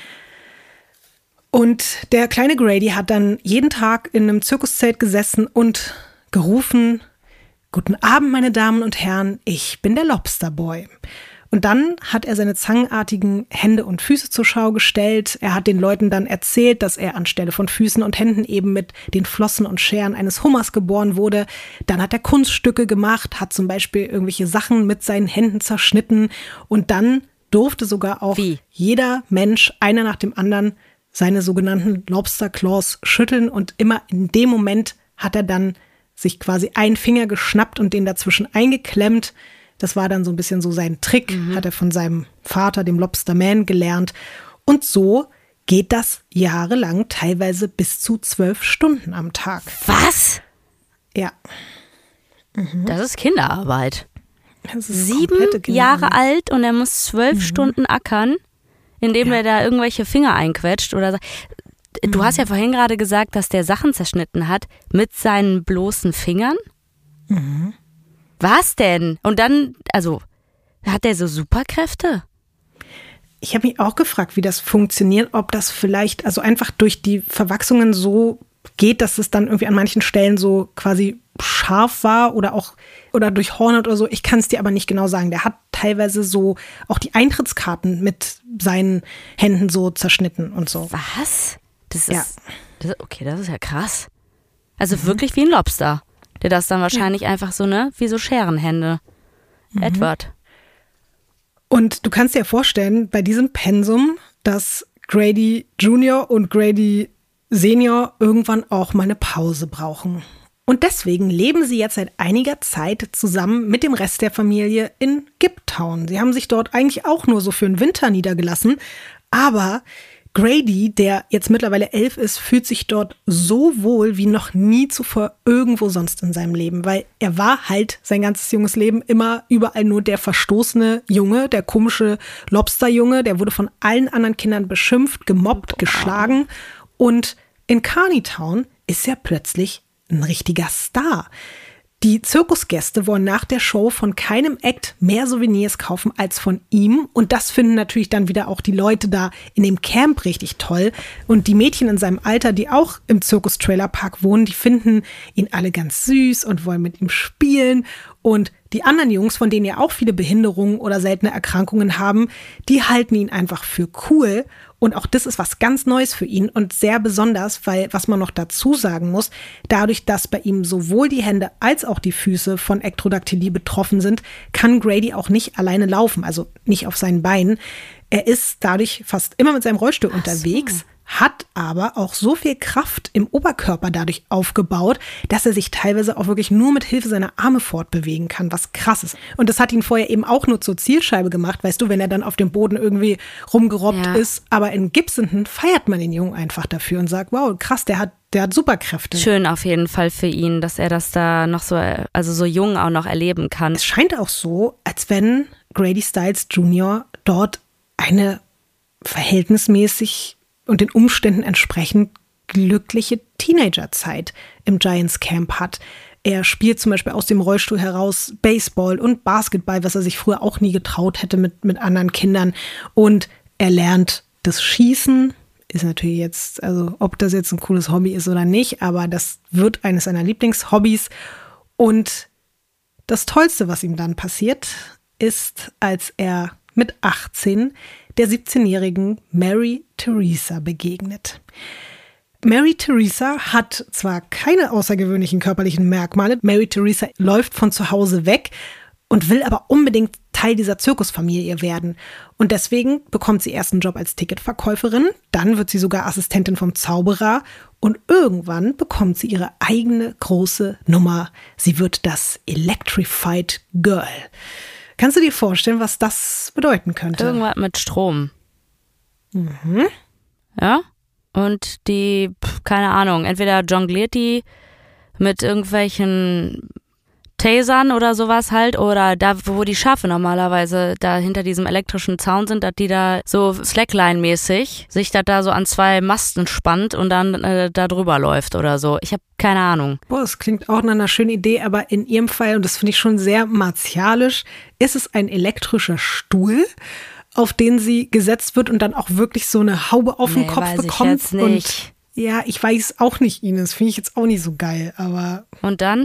Und der kleine Grady hat dann jeden Tag in einem Zirkuszelt gesessen und gerufen: Guten Abend, meine Damen und Herren, ich bin der Lobster Boy. Und dann hat er seine zangenartigen Hände und Füße zur Schau gestellt. Er hat den Leuten dann erzählt, dass er anstelle von Füßen und Händen eben mit den Flossen und Scheren eines Hummers geboren wurde. Dann hat er Kunststücke gemacht, hat zum Beispiel irgendwelche Sachen mit seinen Händen zerschnitten. Und dann durfte sogar auch Wie? jeder Mensch, einer nach dem anderen, seine sogenannten Lobster Claws schütteln. Und immer in dem Moment hat er dann sich quasi einen Finger geschnappt und den dazwischen eingeklemmt. Das war dann so ein bisschen so sein Trick, mhm. hat er von seinem Vater, dem Lobster Man, gelernt. Und so geht das jahrelang, teilweise bis zu zwölf Stunden am Tag. Was? Ja. Mhm. Das ist Kinderarbeit. Das ist Sieben Jahre alt und er muss zwölf mhm. Stunden ackern, indem ja. er da irgendwelche Finger einquetscht. Oder du mhm. hast ja vorhin gerade gesagt, dass der Sachen zerschnitten hat mit seinen bloßen Fingern. Mhm. Was denn? Und dann, also, hat der so Superkräfte? Ich habe mich auch gefragt, wie das funktioniert, ob das vielleicht, also einfach durch die Verwachsungen so geht, dass es dann irgendwie an manchen Stellen so quasi scharf war oder auch oder durchhornet oder so. Ich kann es dir aber nicht genau sagen. Der hat teilweise so auch die Eintrittskarten mit seinen Händen so zerschnitten und so. Was? Das ist, ja. das, okay, das ist ja krass. Also mhm. wirklich wie ein Lobster. Der das dann wahrscheinlich ja. einfach so, ne, wie so Scherenhände. Mhm. Edward. Und du kannst dir vorstellen, bei diesem Pensum, dass Grady Junior und Grady Senior irgendwann auch mal eine Pause brauchen. Und deswegen leben sie jetzt seit einiger Zeit zusammen mit dem Rest der Familie in Gibtown. Sie haben sich dort eigentlich auch nur so für den Winter niedergelassen, aber Grady, der jetzt mittlerweile elf ist, fühlt sich dort so wohl wie noch nie zuvor irgendwo sonst in seinem Leben, weil er war halt sein ganzes junges Leben immer überall nur der verstoßene Junge, der komische Lobsterjunge, der wurde von allen anderen Kindern beschimpft, gemobbt, geschlagen und in Carneytown ist er plötzlich ein richtiger Star. Die Zirkusgäste wollen nach der Show von keinem Act mehr Souvenirs kaufen als von ihm. Und das finden natürlich dann wieder auch die Leute da in dem Camp richtig toll. Und die Mädchen in seinem Alter, die auch im Zirkus-Trailer-Park wohnen, die finden ihn alle ganz süß und wollen mit ihm spielen. Und die anderen Jungs, von denen ja auch viele Behinderungen oder seltene Erkrankungen haben, die halten ihn einfach für cool. Und auch das ist was ganz Neues für ihn und sehr besonders, weil, was man noch dazu sagen muss, dadurch, dass bei ihm sowohl die Hände als auch die Füße von Ektrodaktylie betroffen sind, kann Grady auch nicht alleine laufen, also nicht auf seinen Beinen. Er ist dadurch fast immer mit seinem Rollstuhl Ach unterwegs, so. hat aber auch so viel Kraft im Oberkörper dadurch aufgebaut, dass er sich teilweise auch wirklich nur mit Hilfe seiner Arme fortbewegen kann, was krass ist. Und das hat ihn vorher eben auch nur zur Zielscheibe gemacht, weißt du, wenn er dann auf dem Boden irgendwie rumgerobbt ja. ist. Aber in Gibsonton feiert man den Jungen einfach dafür und sagt, wow, krass, der hat, der hat Superkräfte. Schön auf jeden Fall für ihn, dass er das da noch so, also so jung auch noch erleben kann. Es scheint auch so, als wenn Grady Stiles Junior dort eine verhältnismäßig und den Umständen entsprechend glückliche Teenagerzeit im Giants Camp hat. Er spielt zum Beispiel aus dem Rollstuhl heraus Baseball und Basketball, was er sich früher auch nie getraut hätte mit, mit anderen Kindern. Und er lernt das Schießen, ist natürlich jetzt, also ob das jetzt ein cooles Hobby ist oder nicht, aber das wird eines seiner Lieblingshobbys. Und das Tollste, was ihm dann passiert, ist, als er mit achtzehn der siebzehnjährigen Mary Teresa begegnet. Mary Teresa hat zwar keine außergewöhnlichen körperlichen Merkmale, Mary Teresa läuft von zu Hause weg und will aber unbedingt Teil dieser Zirkusfamilie werden. Und deswegen bekommt sie erst einen Job als Ticketverkäuferin, dann wird sie sogar Assistentin vom Zauberer und irgendwann bekommt sie ihre eigene große Nummer. Sie wird das Electrified Girl. Kannst du dir vorstellen, was das bedeuten könnte? Irgendwas mit Strom. Mhm. Ja? Und die, keine Ahnung, entweder jongliert die mit irgendwelchen tasern oder sowas halt, oder da, wo die Schafe normalerweise da hinter diesem elektrischen Zaun sind, dass die da so Slackline-mäßig sich da, da so an zwei Masten spannt und dann äh, da drüber läuft oder so. Ich habe keine Ahnung. Boah, das klingt auch nach einer schönen Idee, aber in ihrem Fall, und das finde ich schon sehr martialisch, ist es ein elektrischer Stuhl, auf den sie gesetzt wird und dann auch wirklich so eine Haube auf den Nee, Kopf weiß ich bekommt. jetzt nicht. Und ja, ich weiß auch nicht, Ines. Finde ich jetzt auch nicht so geil, aber Und dann?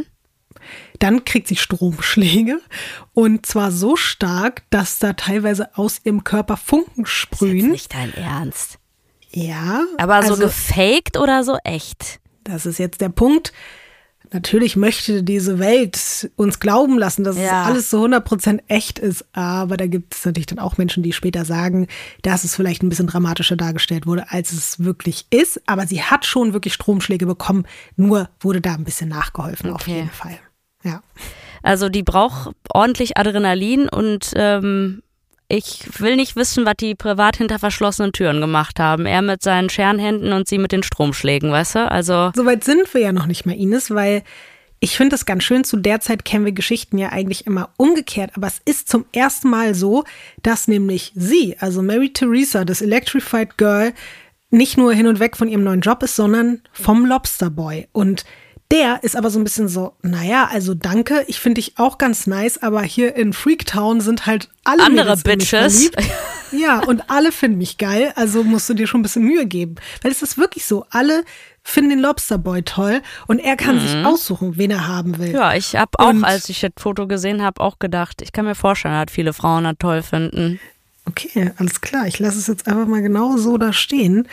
Dann kriegt sie Stromschläge und zwar so stark, dass da teilweise aus ihrem Körper Funken sprühen. Ist jetzt nicht dein Ernst. Ja. Aber so also, gefaked oder so echt? Das ist jetzt der Punkt. Natürlich möchte diese Welt uns glauben lassen, dass Ja. es alles so hundert Prozent echt ist. Aber da gibt es natürlich dann auch Menschen, die später sagen, dass es vielleicht ein bisschen dramatischer dargestellt wurde, als es wirklich ist. Aber sie hat schon wirklich Stromschläge bekommen. Nur wurde da ein bisschen nachgeholfen, auf Okay. jeden Fall. Ja. Also die braucht ordentlich Adrenalin und ähm, ich will nicht wissen, was die privat hinter verschlossenen Türen gemacht haben. Er mit seinen Scherenhänden und sie mit den Stromschlägen, weißt du? Also Soweit sind wir ja noch nicht mehr, Ines, weil ich finde es ganz schön, zu der Zeit kennen wir Geschichten ja eigentlich immer umgekehrt, aber es ist zum ersten Mal so, dass nämlich sie, also Mary Teresa, das Electrified Girl, nicht nur hin und weg von ihrem neuen Job ist, sondern vom Lobster Boy. Und der ist aber so ein bisschen so, naja, also danke, ich finde dich auch ganz nice, aber hier in Freaktown sind halt alle andere Mädels in mich Bitches. verliebt. Ja, und alle finden mich geil, also musst du dir schon ein bisschen Mühe geben. Weil es ist wirklich so, alle finden den Lobsterboy toll und er kann sich aussuchen, wen er haben will. ja, ich habe auch, Und- als ich das Foto gesehen habe, auch gedacht, ich kann mir vorstellen, dass viele Frauen das toll finden. Okay, alles klar, ich lasse es jetzt einfach mal genau so da stehen.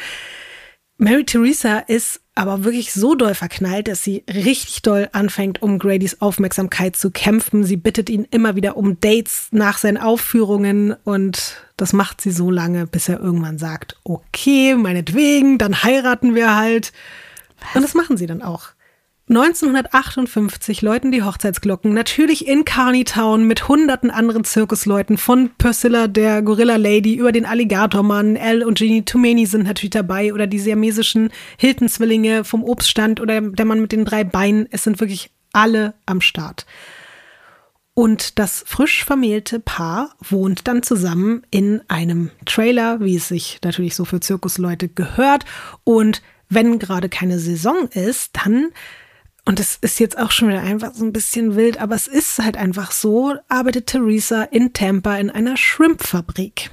Mary Teresa ist aber wirklich so doll verknallt, dass sie richtig doll anfängt, um Gradys Aufmerksamkeit zu kämpfen. Sie bittet ihn immer wieder um Dates nach seinen Aufführungen und das macht sie so lange, bis er irgendwann sagt, okay, meinetwegen, dann heiraten wir halt. Und das machen sie dann auch. neunzehnhundertachtundfünfzig läuten die Hochzeitsglocken, natürlich in Carneytown mit hunderten anderen Zirkusleuten, von Priscilla, der Gorilla Lady, über den Alligatormann, Al und Jeannie Toomey sind natürlich dabei oder die siamesischen Hilton-Zwillinge vom Obststand oder der Mann mit den drei Beinen. Es sind wirklich alle am Start. Und das frisch vermählte Paar wohnt dann zusammen in einem Trailer, wie es sich natürlich so für Zirkusleute gehört. Und wenn gerade keine Saison ist, dann, und es ist jetzt auch schon wieder einfach so ein bisschen wild, aber es ist halt einfach so, arbeitet Teresa in Tampa in einer Shrimp-Fabrik.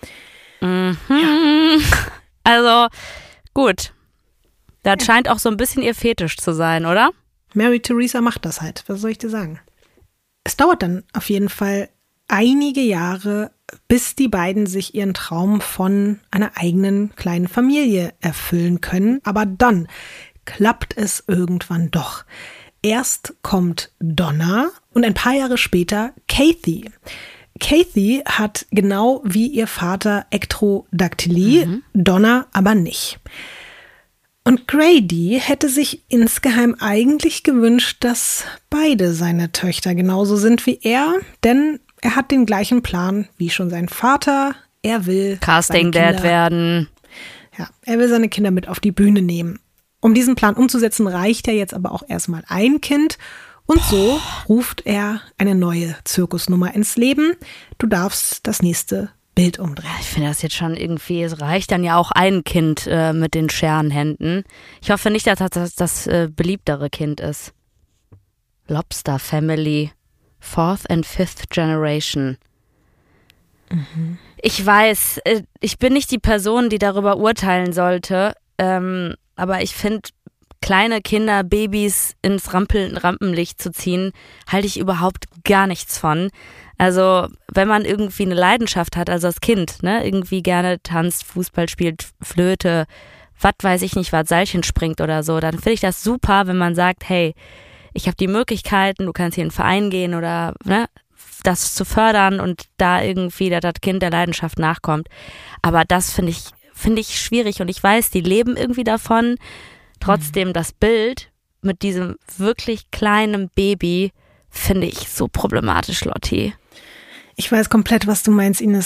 Also, gut. Das scheint auch so ein bisschen ihr Fetisch zu sein, oder? Mary Teresa macht das halt, was soll ich dir sagen? Es dauert dann auf jeden Fall einige Jahre, bis die beiden sich ihren Traum von einer eigenen kleinen Familie erfüllen können. Aber dann klappt es irgendwann doch. Erst kommt Donna und ein paar Jahre später Kathy. Kathy hat genau wie ihr Vater Ektrodaktylie, mhm. Donna aber nicht. Und Grady hätte sich insgeheim eigentlich gewünscht, dass beide seine Töchter genauso sind wie er, denn er hat den gleichen Plan wie schon sein Vater. Er will Casting Dad werden. Ja, er will seine Kinder mit auf die Bühne nehmen. Um diesen Plan umzusetzen, reicht er jetzt aber auch erstmal ein Kind. Und so ruft er eine neue Zirkusnummer ins Leben. Du darfst das nächste Bild umdrehen. Ich finde das jetzt schon irgendwie, es reicht dann ja auch ein Kind äh, mit den Scherenhänden. Ich hoffe nicht, dass das das, das äh, beliebtere Kind ist. Lobster Family. Fourth and Fifth Generation. Mhm. Ich weiß, äh, ich bin nicht die Person, die darüber urteilen sollte, ähm, aber ich finde, kleine Kinder, Babys ins Rampel, Rampenlicht zu ziehen, halte ich überhaupt gar nichts von. Also wenn man irgendwie eine Leidenschaft hat, also als Kind, ne, irgendwie gerne tanzt, Fußball spielt, Flöte, was weiß ich nicht, was Seilchen springt oder so, dann finde ich das super, wenn man sagt, hey, ich habe die Möglichkeiten, du kannst hier in einen Verein gehen oder ne, das zu fördern und da irgendwie, dass das Kind der Leidenschaft nachkommt. Aber das finde ich, finde ich schwierig und ich weiß, die leben irgendwie davon. Trotzdem das Bild mit diesem wirklich kleinen Baby finde ich so problematisch, Lotti. Ich weiß komplett, was du meinst, Ines.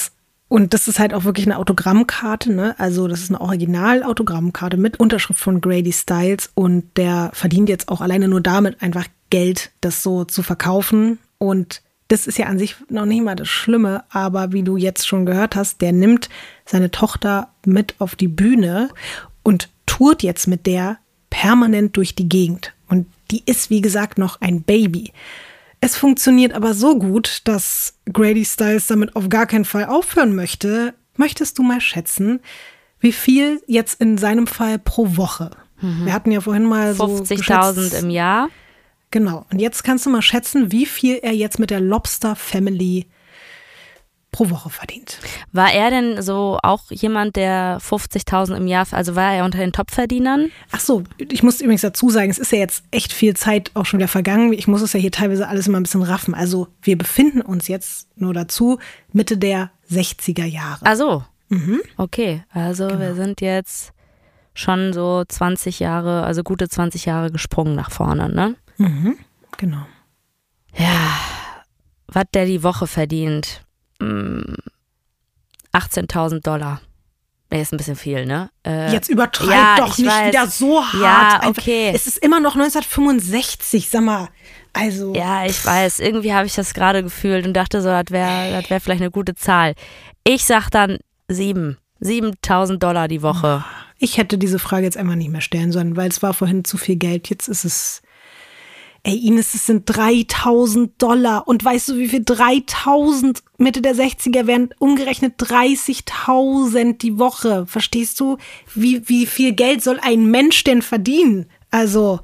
Und das ist halt auch wirklich eine Autogrammkarte, ne? Also das ist eine Original-Autogrammkarte mit Unterschrift von Grady Stiles und der verdient jetzt auch alleine nur damit einfach Geld, das so zu verkaufen. Und das ist ja an sich noch nicht mal das Schlimme, aber wie du jetzt schon gehört hast, der nimmt seine Tochter mit auf die Bühne und tourt jetzt mit der permanent durch die Gegend. Und die ist, wie gesagt, noch ein Baby. Es funktioniert aber so gut, dass Grady Stiles damit auf gar keinen Fall aufhören möchte. Möchtest du mal schätzen, wie viel jetzt in seinem Fall pro Woche? Mhm. Wir hatten ja vorhin mal so fünfzigtausend im Jahr. Genau. Und jetzt kannst du mal schätzen, wie viel er jetzt mit der Lobster Family pro Woche verdient. War er denn so auch jemand, der fünfzigtausend im Jahr, also war er unter den Topverdienern? Ach so, ich muss übrigens dazu sagen, es ist ja jetzt echt viel Zeit auch schon wieder vergangen. Ich muss es ja hier teilweise alles immer ein bisschen raffen. Also wir befinden uns jetzt nur dazu Mitte der sechziger Jahre. Ach so, mhm. Okay. Also genau. Wir sind jetzt schon so zwanzig Jahre, also gute zwanzig Jahre gesprungen nach vorne, ne? Mhm, genau. Ja, was der die Woche verdient. achtzehntausend Dollar. Nee, ist ein bisschen viel, ne? Äh, Jetzt übertreib ja, doch nicht weiß. wieder so hart. Ja, einfach. okay. Es ist immer noch neunzehnhundertfünfundsechzig, sag mal. Also. Ja, ich weiß. Irgendwie habe ich das gerade gefühlt und dachte so, das wäre das wär vielleicht eine gute Zahl. Ich sag dann sieben. siebentausend Dollar die Woche. Ich hätte diese Frage jetzt einfach nicht mehr stellen sollen, weil es war vorhin zu viel Geld. Jetzt ist es. Ey, Ines, es sind dreitausend Dollar. Und weißt du, wie viel dreitausend Mitte der sechziger wären? Umgerechnet dreißigtausend die Woche. Verstehst du? Wie, wie viel Geld soll ein Mensch denn verdienen? Also,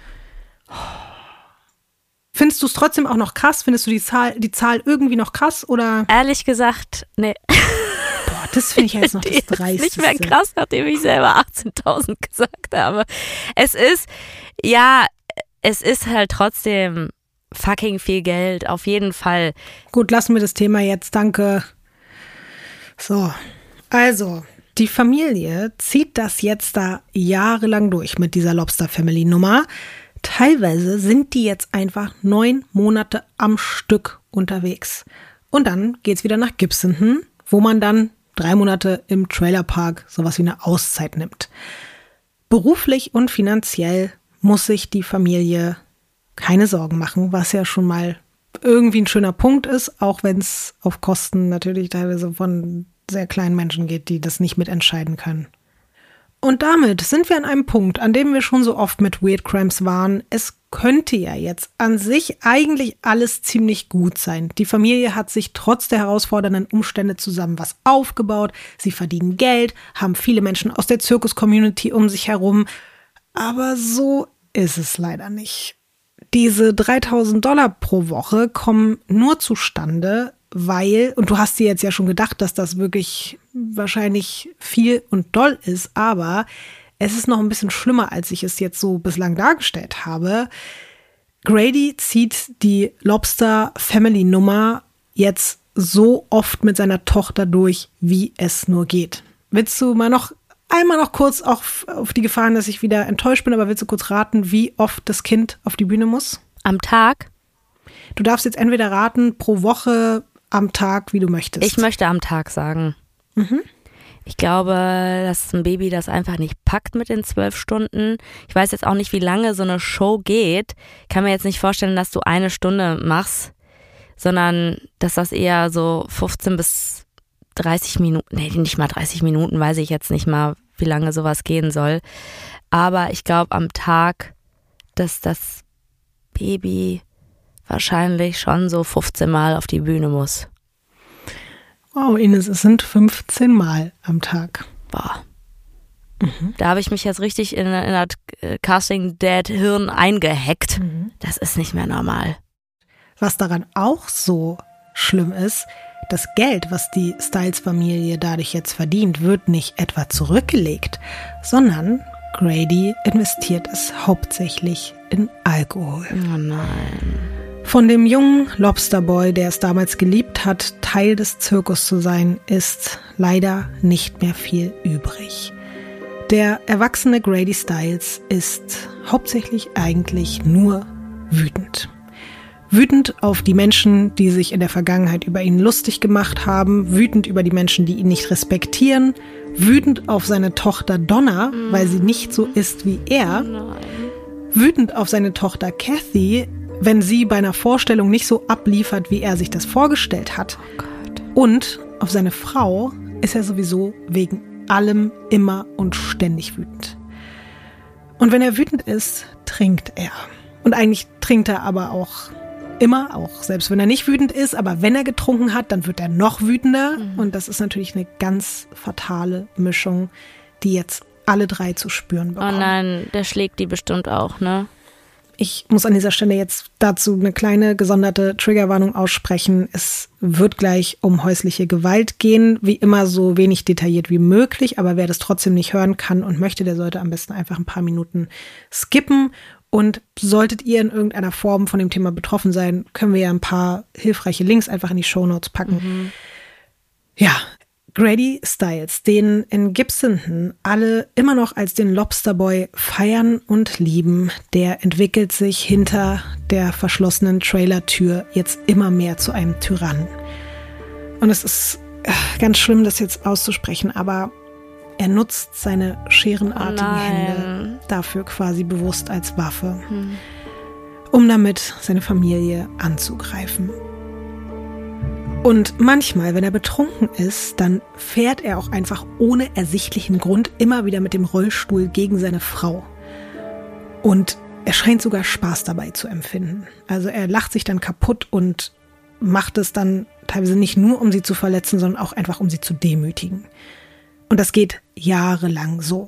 findest du es trotzdem auch noch krass? Findest du die Zahl, die Zahl irgendwie noch krass? Oder? Ehrlich gesagt, nee. Boah, das finde ich jetzt noch das Dreisteste. Nicht mehr krass, nachdem ich selber achtzehntausend gesagt habe. Es ist, ja... Es ist halt trotzdem fucking viel Geld, auf jeden Fall. Gut, lassen wir das Thema jetzt, danke. So, also, die Familie zieht das jetzt da jahrelang durch mit dieser Lobster-Family-Nummer. Teilweise sind die jetzt einfach neun Monate am Stück unterwegs. Und dann geht's wieder nach Gibson, wo man dann drei Monate im Trailerpark sowas wie eine Auszeit nimmt. Beruflich und finanziell muss sich die Familie keine Sorgen machen, was ja schon mal irgendwie ein schöner Punkt ist, auch wenn es auf Kosten natürlich teilweise von sehr kleinen Menschen geht, die das nicht mitentscheiden können. Und damit sind wir an einem Punkt, an dem wir schon so oft mit Weird Crimes waren. Es könnte ja jetzt an sich eigentlich alles ziemlich gut sein. Die Familie hat sich trotz der herausfordernden Umstände zusammen was aufgebaut. Sie verdienen Geld, haben viele Menschen aus der Zirkus-Community um sich herum. Aber so ist es leider nicht. Diese dreitausend Dollar pro Woche kommen nur zustande, weil, und du hast dir jetzt ja schon gedacht, dass das wirklich wahrscheinlich viel und doll ist, aber es ist noch ein bisschen schlimmer, als ich es jetzt so bislang dargestellt habe. Grady zieht die Lobster-Family-Nummer jetzt so oft mit seiner Tochter durch, wie es nur geht. Willst du mal noch Einmal noch kurz auch auf die Gefahren, dass ich wieder enttäuscht bin, aber willst du kurz raten, wie oft das Kind auf die Bühne muss? Am Tag? Du darfst jetzt entweder raten, pro Woche, am Tag, wie du möchtest. Ich möchte am Tag sagen. Mhm. Ich glaube, das ist ein Baby, das einfach nicht packt mit den zwölf Stunden. Ich weiß jetzt auch nicht, wie lange so eine Show geht. Ich kann mir jetzt nicht vorstellen, dass du eine Stunde machst, sondern dass das eher so fünfzehn bis dreißig Minuten, nee, nicht mal dreißig Minuten, weiß ich jetzt nicht mal, wie lange sowas gehen soll. Aber ich glaube am Tag, dass das Baby wahrscheinlich schon so fünfzehn Mal auf die Bühne muss. Wow, Ines, es sind fünfzehn Mal am Tag. Boah. Mhm. Da habe ich mich jetzt richtig in, in das Casting-Dad-Hirn eingehackt. Mhm. Das ist nicht mehr normal. Was daran auch so schlimm ist, das Geld, was die Stiles-Familie dadurch jetzt verdient, wird nicht etwa zurückgelegt, sondern Grady investiert es hauptsächlich in Alkohol. Oh nein. Von dem jungen Lobsterboy, der es damals geliebt hat, Teil des Zirkus zu sein, ist leider nicht mehr viel übrig. Der erwachsene Grady Stiles ist hauptsächlich eigentlich nur wütend. Wütend auf die Menschen, die sich in der Vergangenheit über ihn lustig gemacht haben, wütend über die Menschen, die ihn nicht respektieren, wütend auf seine Tochter Donna, mm. weil sie nicht so ist wie er, Nein. wütend auf seine Tochter Kathy, wenn sie bei einer Vorstellung nicht so abliefert, wie er sich das vorgestellt hat. Oh Gott. Und auf seine Frau ist er sowieso wegen allem immer und ständig wütend. Und wenn er wütend ist, trinkt er. Und eigentlich trinkt er aber auch immer, auch selbst wenn er nicht wütend ist, aber wenn er getrunken hat, dann wird er noch wütender. Mhm. Und das ist natürlich eine ganz fatale Mischung, die jetzt alle drei zu spüren bekommen. Oh nein, der schlägt die bestimmt auch, ne? Ich muss an dieser Stelle jetzt dazu eine kleine gesonderte Triggerwarnung aussprechen. Es wird gleich um häusliche Gewalt gehen, wie immer so wenig detailliert wie möglich. Aber wer das trotzdem nicht hören kann und möchte, der sollte am besten einfach ein paar Minuten skippen. Und solltet ihr in irgendeiner Form von dem Thema betroffen sein, können wir ja ein paar hilfreiche Links einfach in die Shownotes packen. Mhm. Ja, Grady Stiles, den in Gibsonton alle immer noch als den Lobsterboy feiern und lieben, der entwickelt sich hinter der verschlossenen Trailertür jetzt immer mehr zu einem Tyrannen. Und es ist ganz schlimm, das jetzt auszusprechen, aber er nutzt seine scherenartigen oh Hände dafür quasi bewusst als Waffe, hm. um damit seine Familie anzugreifen. Und manchmal, wenn er betrunken ist, dann fährt er auch einfach ohne ersichtlichen Grund immer wieder mit dem Rollstuhl gegen seine Frau. Und er scheint sogar Spaß dabei zu empfinden. Also er lacht sich dann kaputt und macht es dann teilweise nicht nur, um sie zu verletzen, sondern auch einfach, um sie zu demütigen. Und das geht jahrelang so.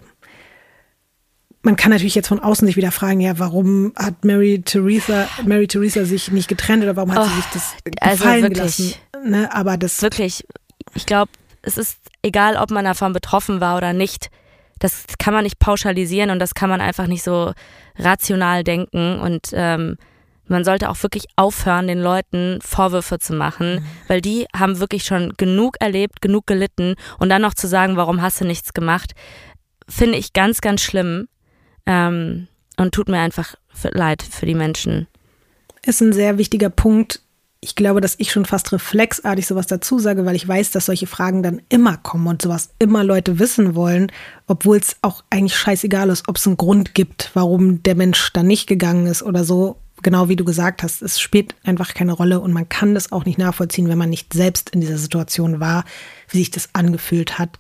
Man kann natürlich jetzt von außen sich wieder fragen, ja, warum hat Mary Theresa, Mary Theresa sich nicht getrennt oder warum hat oh, sie sich das gefallen also gelassen? Ne? Aber das wirklich, ich glaube, es ist egal, ob man davon betroffen war oder nicht. Das kann man nicht pauschalisieren und das kann man einfach nicht so rational denken. Und ähm, man sollte auch wirklich aufhören, den Leuten Vorwürfe zu machen, mhm. weil die haben wirklich schon genug erlebt, genug gelitten. Und dann noch zu sagen, warum hast du nichts gemacht, finde ich ganz, ganz schlimm. Ähm, und tut mir einfach für, leid für die Menschen. Ist ein sehr wichtiger Punkt. Ich glaube, dass ich schon fast reflexartig sowas dazu sage, weil ich weiß, dass solche Fragen dann immer kommen und sowas immer Leute wissen wollen, obwohl es auch eigentlich scheißegal ist, ob es einen Grund gibt, warum der Mensch da nicht gegangen ist oder so. Genau wie du gesagt hast, es spielt einfach keine Rolle und man kann das auch nicht nachvollziehen, wenn man nicht selbst in dieser Situation war, wie sich das angefühlt hat.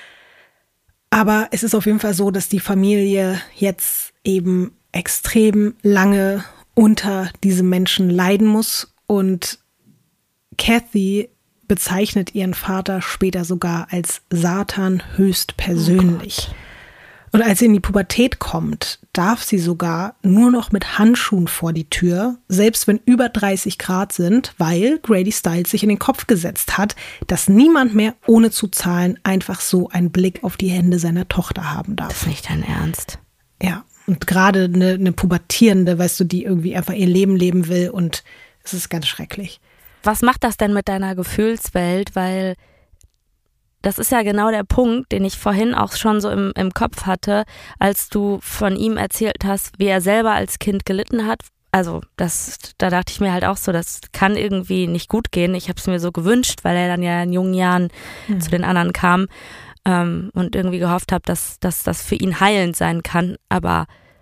Aber es ist auf jeden Fall so, dass die Familie jetzt eben extrem lange unter diesem Menschen leiden muss. Und Kathy bezeichnet ihren Vater später sogar als Satan höchstpersönlich. Oh und als sie in die Pubertät kommt, darf sie sogar nur noch mit Handschuhen vor die Tür, selbst wenn über dreißig Grad sind, weil Grady Stiles sich in den Kopf gesetzt hat, dass niemand mehr ohne zu zahlen einfach so einen Blick auf die Hände seiner Tochter haben darf. Das ist nicht dein Ernst. Ja, und gerade eine, eine Pubertierende, weißt du, die irgendwie einfach ihr Leben leben will und es ist ganz schrecklich. Was macht das denn mit deiner Gefühlswelt? Weil das ist ja genau der Punkt, den ich vorhin auch schon so im, im Kopf hatte, als du von ihm erzählt hast, wie er selber als Kind gelitten hat. Also das, da dachte ich mir halt auch so, das kann irgendwie nicht gut gehen. Ich habe es mir so gewünscht, weil er dann ja in jungen Jahren mhm. zu den anderen kam ähm, und irgendwie gehofft habe, dass, dass das für ihn heilend sein kann. Aber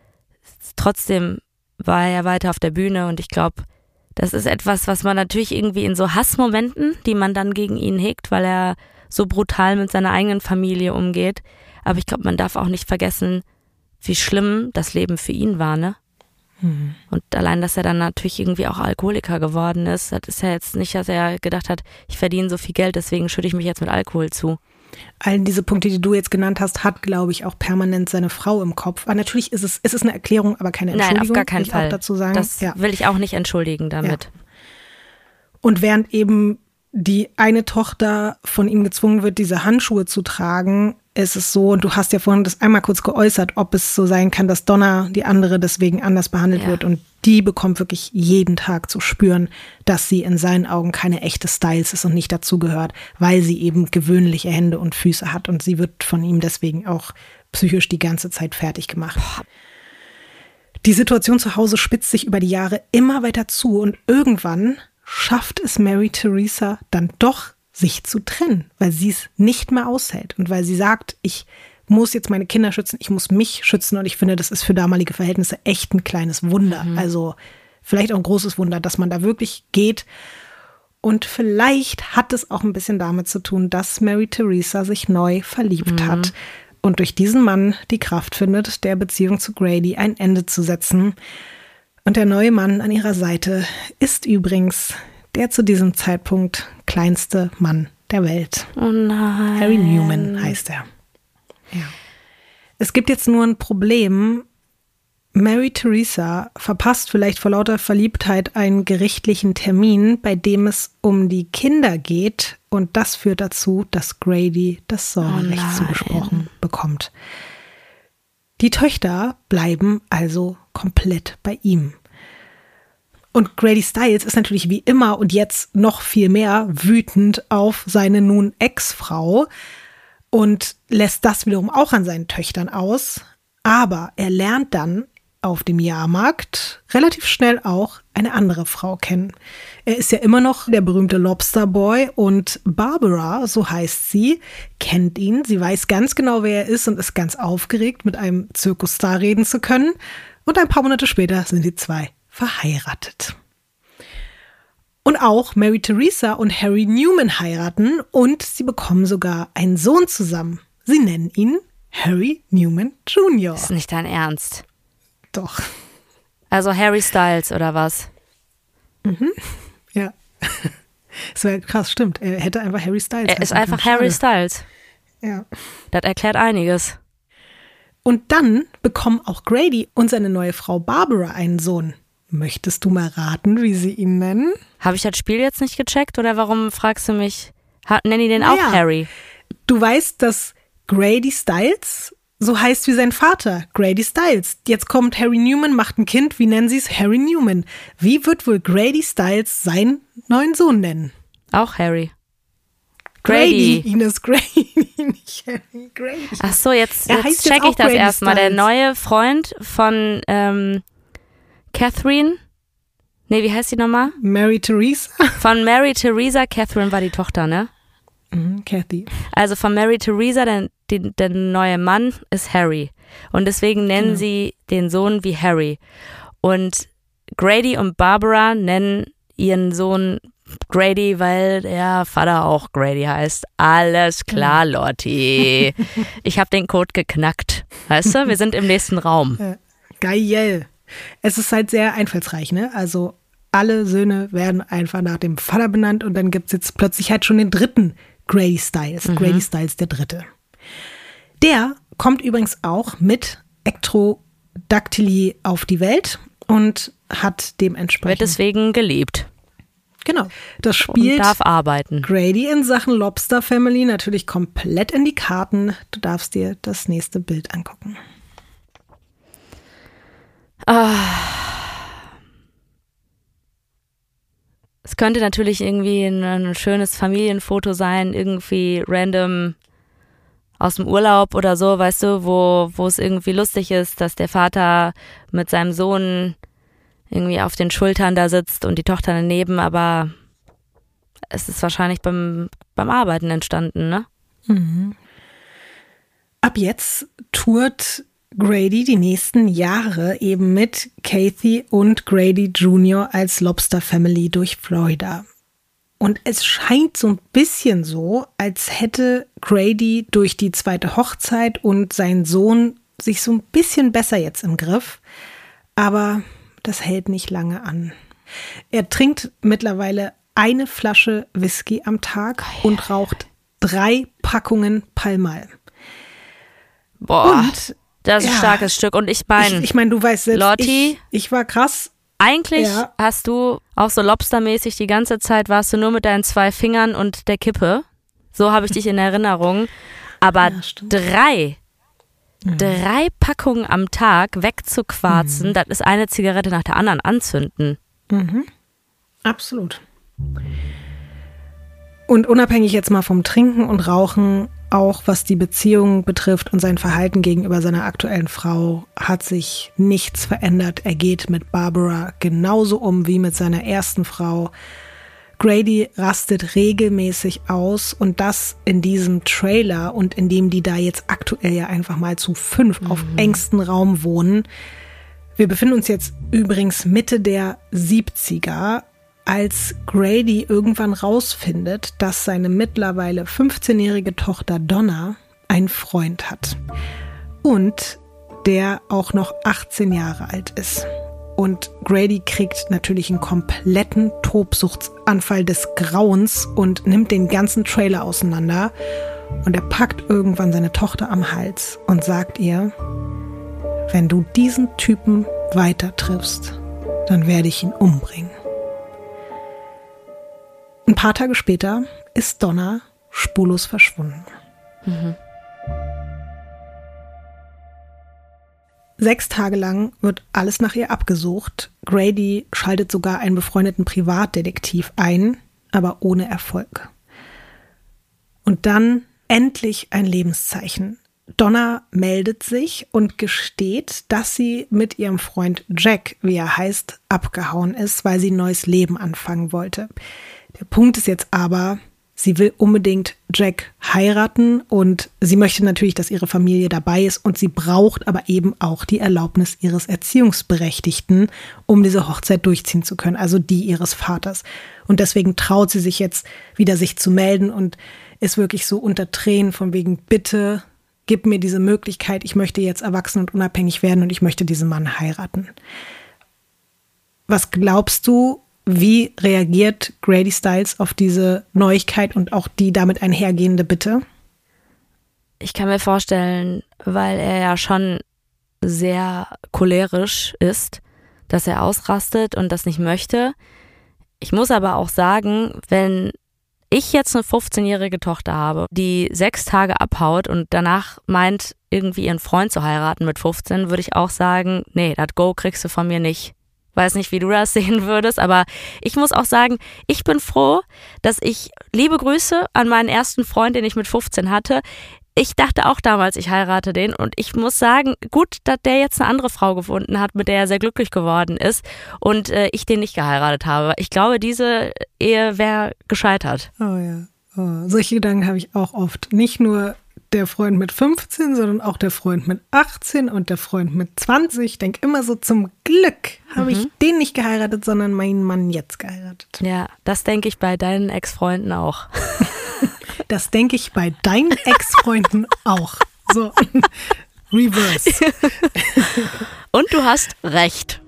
trotzdem war er ja weiter auf der Bühne und ich glaube, das ist etwas, was man natürlich irgendwie in so Hassmomenten, die man dann gegen ihn hegt, weil er so brutal mit seiner eigenen Familie umgeht. Aber ich glaube, man darf auch nicht vergessen, wie schlimm das Leben für ihn war, ne? Mhm. Und allein, dass er dann natürlich irgendwie auch Alkoholiker geworden ist, das ist ja jetzt nicht, dass er gedacht hat, ich verdiene so viel Geld, deswegen schütte ich mich jetzt mit Alkohol zu. All diese Punkte, die du jetzt genannt hast, hat, glaube ich, auch permanent seine Frau im Kopf. Aber natürlich ist es, es ist eine Erklärung, aber keine Entschuldigung. Nein, auf gar keinen will ich Fall. Auch dazu sagen. Das ja. will ich auch nicht entschuldigen damit. Ja. Und während eben die eine Tochter von ihm gezwungen wird, diese Handschuhe zu tragen, ist es so, und du hast ja vorhin das einmal kurz geäußert, ob es so sein kann, dass Donna, die andere, deswegen anders behandelt ja. wird. Und die bekommt wirklich jeden Tag zu spüren, dass sie in seinen Augen keine echte Stiles ist und nicht dazugehört, weil sie eben gewöhnliche Hände und Füße hat. Und sie wird von ihm deswegen auch psychisch die ganze Zeit fertig gemacht. Die Situation zu Hause spitzt sich über die Jahre immer weiter zu und irgendwann schafft es Mary Theresa dann doch, sich zu trennen, weil sie es nicht mehr aushält und weil sie sagt, ich muss jetzt meine Kinder schützen, ich muss mich schützen und ich finde, das ist für damalige Verhältnisse echt ein kleines Wunder. Mhm. Also vielleicht auch ein großes Wunder, dass man da wirklich geht. Und vielleicht hat es auch ein bisschen damit zu tun, dass Mary Theresa sich neu verliebt mhm. hat und durch diesen Mann die Kraft findet, der Beziehung zu Grady ein Ende zu setzen. Und der neue Mann an ihrer Seite ist übrigens der zu diesem Zeitpunkt kleinste Mann der Welt. Oh nein. Harry Newman heißt er. Ja. Es gibt jetzt nur ein Problem. Mary Theresa verpasst vielleicht vor lauter Verliebtheit einen gerichtlichen Termin, bei dem es um die Kinder geht. Und das führt dazu, dass Grady das Sorgerecht oh zugesprochen bekommt. Die Töchter bleiben also komplett bei ihm. Und Grady Stiles ist natürlich wie immer und jetzt noch viel mehr wütend auf seine nun Ex-Frau und lässt das wiederum auch an seinen Töchtern aus. Aber er lernt dann auf dem Jahrmarkt relativ schnell auch eine andere Frau kennen. Er ist ja immer noch der berühmte Lobsterboy und Barbara, so heißt sie, kennt ihn. Sie weiß ganz genau, wer er ist und ist ganz aufgeregt, mit einem Zirkusstar reden zu können. Und ein paar Monate später sind die zwei verheiratet. Und auch Mary Theresa und Harry Newman heiraten und sie bekommen sogar einen Sohn zusammen. Sie nennen ihn Harry Newman Junior Das ist nicht dein Ernst. Doch. Also Harry Styles oder was? Mhm. Ja. Das wäre krass, stimmt. Er hätte einfach Harry Styles. Er ist einfach Harry Styles. Ja. Das erklärt einiges. Und dann bekommen auch Grady und seine neue Frau Barbara einen Sohn. Möchtest du mal raten, wie sie ihn nennen? Habe ich das Spiel jetzt nicht gecheckt oder warum fragst du mich? Ha, nenn ich den naja, auch Harry? Du weißt, dass Grady Stiles so heißt wie sein Vater, Grady Stiles. Jetzt kommt Harry Newman, macht ein Kind, wie nennen sie es? Harry Newman. Wie wird wohl Grady Stiles seinen neuen Sohn nennen? Auch Harry. Grady. Grady, Ines Grady, nicht Harry, Grady. Ach so, jetzt, jetzt check ich das erstmal. Der neue Freund von ähm, Catherine, nee, wie heißt die nochmal? Mary Theresa. Von Mary Theresa, Catherine war die Tochter, ne? Mhm, Cathy. Also von Mary Theresa, der, der, der neue Mann ist Harry. Und deswegen nennen mhm. sie den Sohn wie Harry. Und Grady und Barbara nennen ihren Sohn Grady, weil der Vater auch Grady heißt. Alles klar, Lotti. Ich habe den Code geknackt. Weißt du, wir sind im nächsten Raum. Ja, geil. Es ist halt sehr einfallsreich, ne? Also alle Söhne werden einfach nach dem Vater benannt und dann gibt es jetzt plötzlich halt schon den dritten Grady Stiles. Mhm. Grady Stiles der Dritte. Der kommt übrigens auch mit Ectrodactyly auf die Welt und hat dementsprechend... Wird deswegen geliebt. Genau. Das spielt und darf arbeiten. Grady in Sachen Lobster Family natürlich komplett in die Karten. Du darfst dir das nächste Bild angucken. Ah. Es könnte natürlich irgendwie ein, ein schönes Familienfoto sein, irgendwie random aus dem Urlaub oder so, weißt du, wo, wo es irgendwie lustig ist, dass der Vater mit seinem Sohn irgendwie auf den Schultern da sitzt und die Tochter daneben, aber es ist wahrscheinlich beim, beim Arbeiten entstanden, ne? Mhm. Ab jetzt tourt Grady die nächsten Jahre eben mit Cathy und Grady Junior als Lobster Family durch Florida. Und es scheint so ein bisschen so, als hätte Grady durch die zweite Hochzeit und sein Sohn sich so ein bisschen besser jetzt im Griff. Aber das hält nicht lange an. Er trinkt mittlerweile eine Flasche Whisky am Tag und raucht drei Packungen Pall Mall. Boah. Und das ist ein ja, starkes Stück. Und ich meine, ich, ich meine, du weißt selbst, Lotti, ich, ich war krass. Eigentlich ja. hast du auch so Lobstermäßig die ganze Zeit warst du nur mit deinen zwei Fingern und der Kippe. So habe ich dich in Erinnerung. Aber ja, drei, mhm. drei Packungen am Tag wegzuquarzen, mhm. das ist eine Zigarette nach der anderen anzünden. Mhm. Absolut. Und unabhängig jetzt mal vom Trinken und Rauchen, auch was die Beziehung betrifft und sein Verhalten gegenüber seiner aktuellen Frau, hat sich nichts verändert. Er geht mit Barbara genauso um wie mit seiner ersten Frau. Grady rastet regelmäßig aus und das in diesem Trailer und in dem die da jetzt aktuell ja einfach mal zu fünf mhm. auf engstem Raum wohnen. Wir befinden uns jetzt übrigens Mitte der siebziger, als Grady irgendwann rausfindet, dass seine mittlerweile fünfzehnjährige Tochter Donna einen Freund hat und der auch noch achtzehn Jahre alt ist. Und Grady kriegt natürlich einen kompletten Tobsuchtsanfall des Grauens und nimmt den ganzen Trailer auseinander und er packt irgendwann seine Tochter am Hals und sagt ihr: Wenn du diesen Typen weiter triffst, dann werde ich ihn umbringen. Ein paar Tage später ist Donna spurlos verschwunden. Mhm. Sechs Tage lang wird alles nach ihr abgesucht. Grady schaltet sogar einen befreundeten Privatdetektiv ein, aber ohne Erfolg. Und dann endlich ein Lebenszeichen. Donna meldet sich und gesteht, dass sie mit ihrem Freund Jack, wie er heißt, abgehauen ist, weil sie ein neues Leben anfangen wollte. Der Punkt ist jetzt aber, sie will unbedingt Jack heiraten und sie möchte natürlich, dass ihre Familie dabei ist und sie braucht aber eben auch die Erlaubnis ihres Erziehungsberechtigten, um diese Hochzeit durchziehen zu können, also die ihres Vaters. Und deswegen traut sie sich jetzt wieder, sich zu melden und ist wirklich so unter Tränen von wegen: Bitte gib mir diese Möglichkeit, ich möchte jetzt erwachsen und unabhängig werden und ich möchte diesen Mann heiraten. Was glaubst du, wie reagiert Grady Stiles auf diese Neuigkeit und auch die damit einhergehende Bitte? Ich kann mir vorstellen, weil er ja schon sehr cholerisch ist, dass er ausrastet und das nicht möchte. Ich muss aber auch sagen, wenn ich jetzt eine fünfzehnjährige Tochter habe, die sechs Tage abhaut und danach meint, irgendwie ihren Freund zu heiraten mit fünfzehn, würde ich auch sagen, nee, das Go kriegst du von mir nicht. Weiß nicht, wie du das sehen würdest, aber ich muss auch sagen, ich bin froh, dass ich, liebe Grüße an meinen ersten Freund, den ich mit fünfzehn hatte. Ich dachte auch damals, ich heirate den und ich muss sagen, gut, dass der jetzt eine andere Frau gefunden hat, mit der er sehr glücklich geworden ist und äh, ich den nicht geheiratet habe. Ich glaube, diese Ehe wäre gescheitert. Oh ja, oh, solche Gedanken habe ich auch oft. Nicht nur der Freund mit fünfzehn, sondern auch der Freund mit achtzehn und der Freund mit zwanzig. Ich denke immer so, zum Glück habe mhm. ich den nicht geheiratet, sondern meinen Mann jetzt geheiratet. Ja, das denke ich bei deinen Ex-Freunden auch. Das denke ich bei deinen Ex-Freunden auch. So, reverse. Und du hast recht.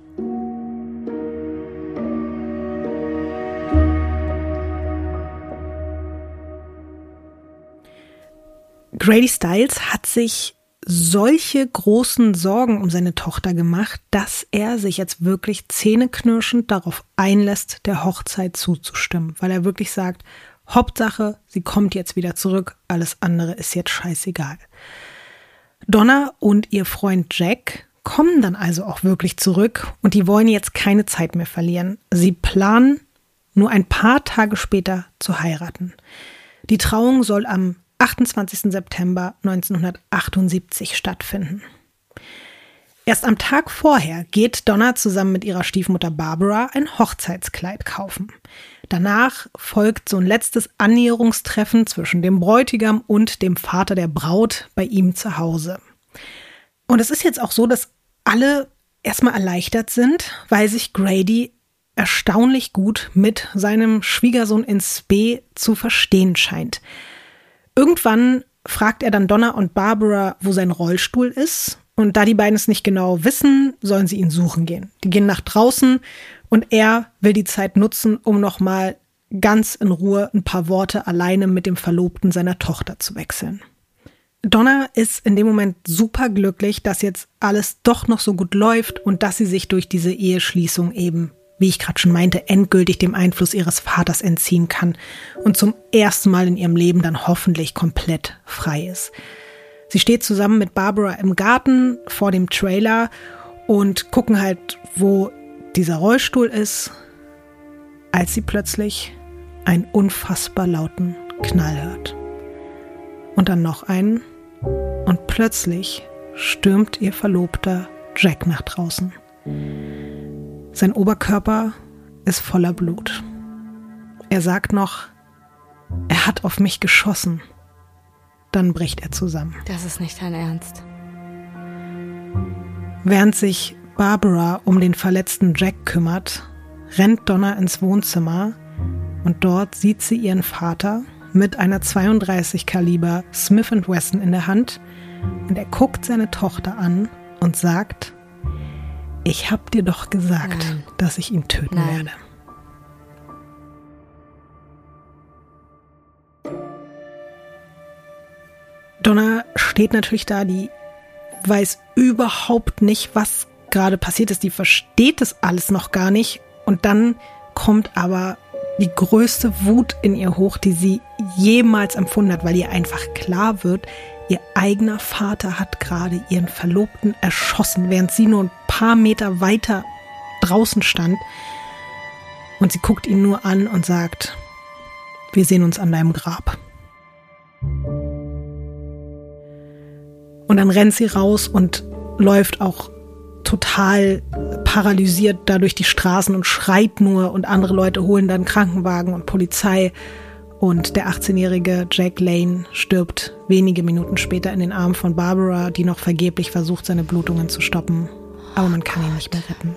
Grady Stiles hat sich solche großen Sorgen um seine Tochter gemacht, dass er sich jetzt wirklich zähneknirschend darauf einlässt, der Hochzeit zuzustimmen, weil er wirklich sagt, Hauptsache, sie kommt jetzt wieder zurück, alles andere ist jetzt scheißegal. Donna und ihr Freund Jack kommen dann also auch wirklich zurück und die wollen jetzt keine Zeit mehr verlieren. Sie planen, nur ein paar Tage später zu heiraten. Die Trauung soll am achtundzwanzigsten September neunzehnhundertachtundsiebzig stattfinden. Erst am Tag vorher geht Donna zusammen mit ihrer Stiefmutter Barbara ein Hochzeitskleid kaufen. Danach folgt so ein letztes Annäherungstreffen zwischen dem Bräutigam und dem Vater der Braut bei ihm zu Hause. Und es ist jetzt auch so, dass alle erstmal erleichtert sind, weil sich Grady erstaunlich gut mit seinem Schwiegersohn in Spe zu verstehen scheint. Irgendwann fragt er dann Donna und Barbara, wo sein Rollstuhl ist. Und da die beiden es nicht genau wissen, sollen sie ihn suchen gehen. Die gehen nach draußen und er will die Zeit nutzen, um nochmal ganz in Ruhe ein paar Worte alleine mit dem Verlobten seiner Tochter zu wechseln. Donna ist in dem Moment super glücklich, dass jetzt alles doch noch so gut läuft und dass sie sich durch diese Eheschließung eben, wie ich gerade schon meinte, endgültig dem Einfluss ihres Vaters entziehen kann und zum ersten Mal in ihrem Leben dann hoffentlich komplett frei ist. Sie steht zusammen mit Barbara im Garten vor dem Trailer und gucken halt, wo dieser Rollstuhl ist, als sie plötzlich einen unfassbar lauten Knall hört. und dann noch einen. Und plötzlich stürmt ihr Verlobter Jack nach draußen. Sein Oberkörper ist voller Blut. Er sagt noch, er hat auf mich geschossen. Dann bricht er zusammen. Das ist nicht dein Ernst. Während sich Barbara um den verletzten Jack kümmert, rennt Donna ins Wohnzimmer und dort sieht sie ihren Vater mit einer zweiunddreißig Kaliber Smith and Wesson in der Hand und er guckt seine Tochter an und sagt, ich hab dir doch gesagt, Nein. dass ich ihn töten Nein. werde. Donna steht natürlich da, die weiß überhaupt nicht, was gerade passiert ist. Die versteht das alles noch gar nicht. Und dann kommt aber die größte Wut in ihr hoch, die sie jemals empfunden hat, weil ihr einfach klar wird, ihr eigener Vater hat gerade ihren Verlobten erschossen, während sie nur ein paar Meter weiter draußen stand. Und sie guckt ihn nur an und sagt, wir sehen uns an deinem Grab. Und dann rennt sie raus und läuft auch total paralysiert da durch die Straßen und schreit nur und andere Leute holen dann Krankenwagen und Polizei und der achtzehnjährige Jack Lane stirbt wenige Minuten später in den Armen von Barbara, die noch vergeblich versucht, seine Blutungen zu stoppen. Aber man kann ihn nicht mehr retten.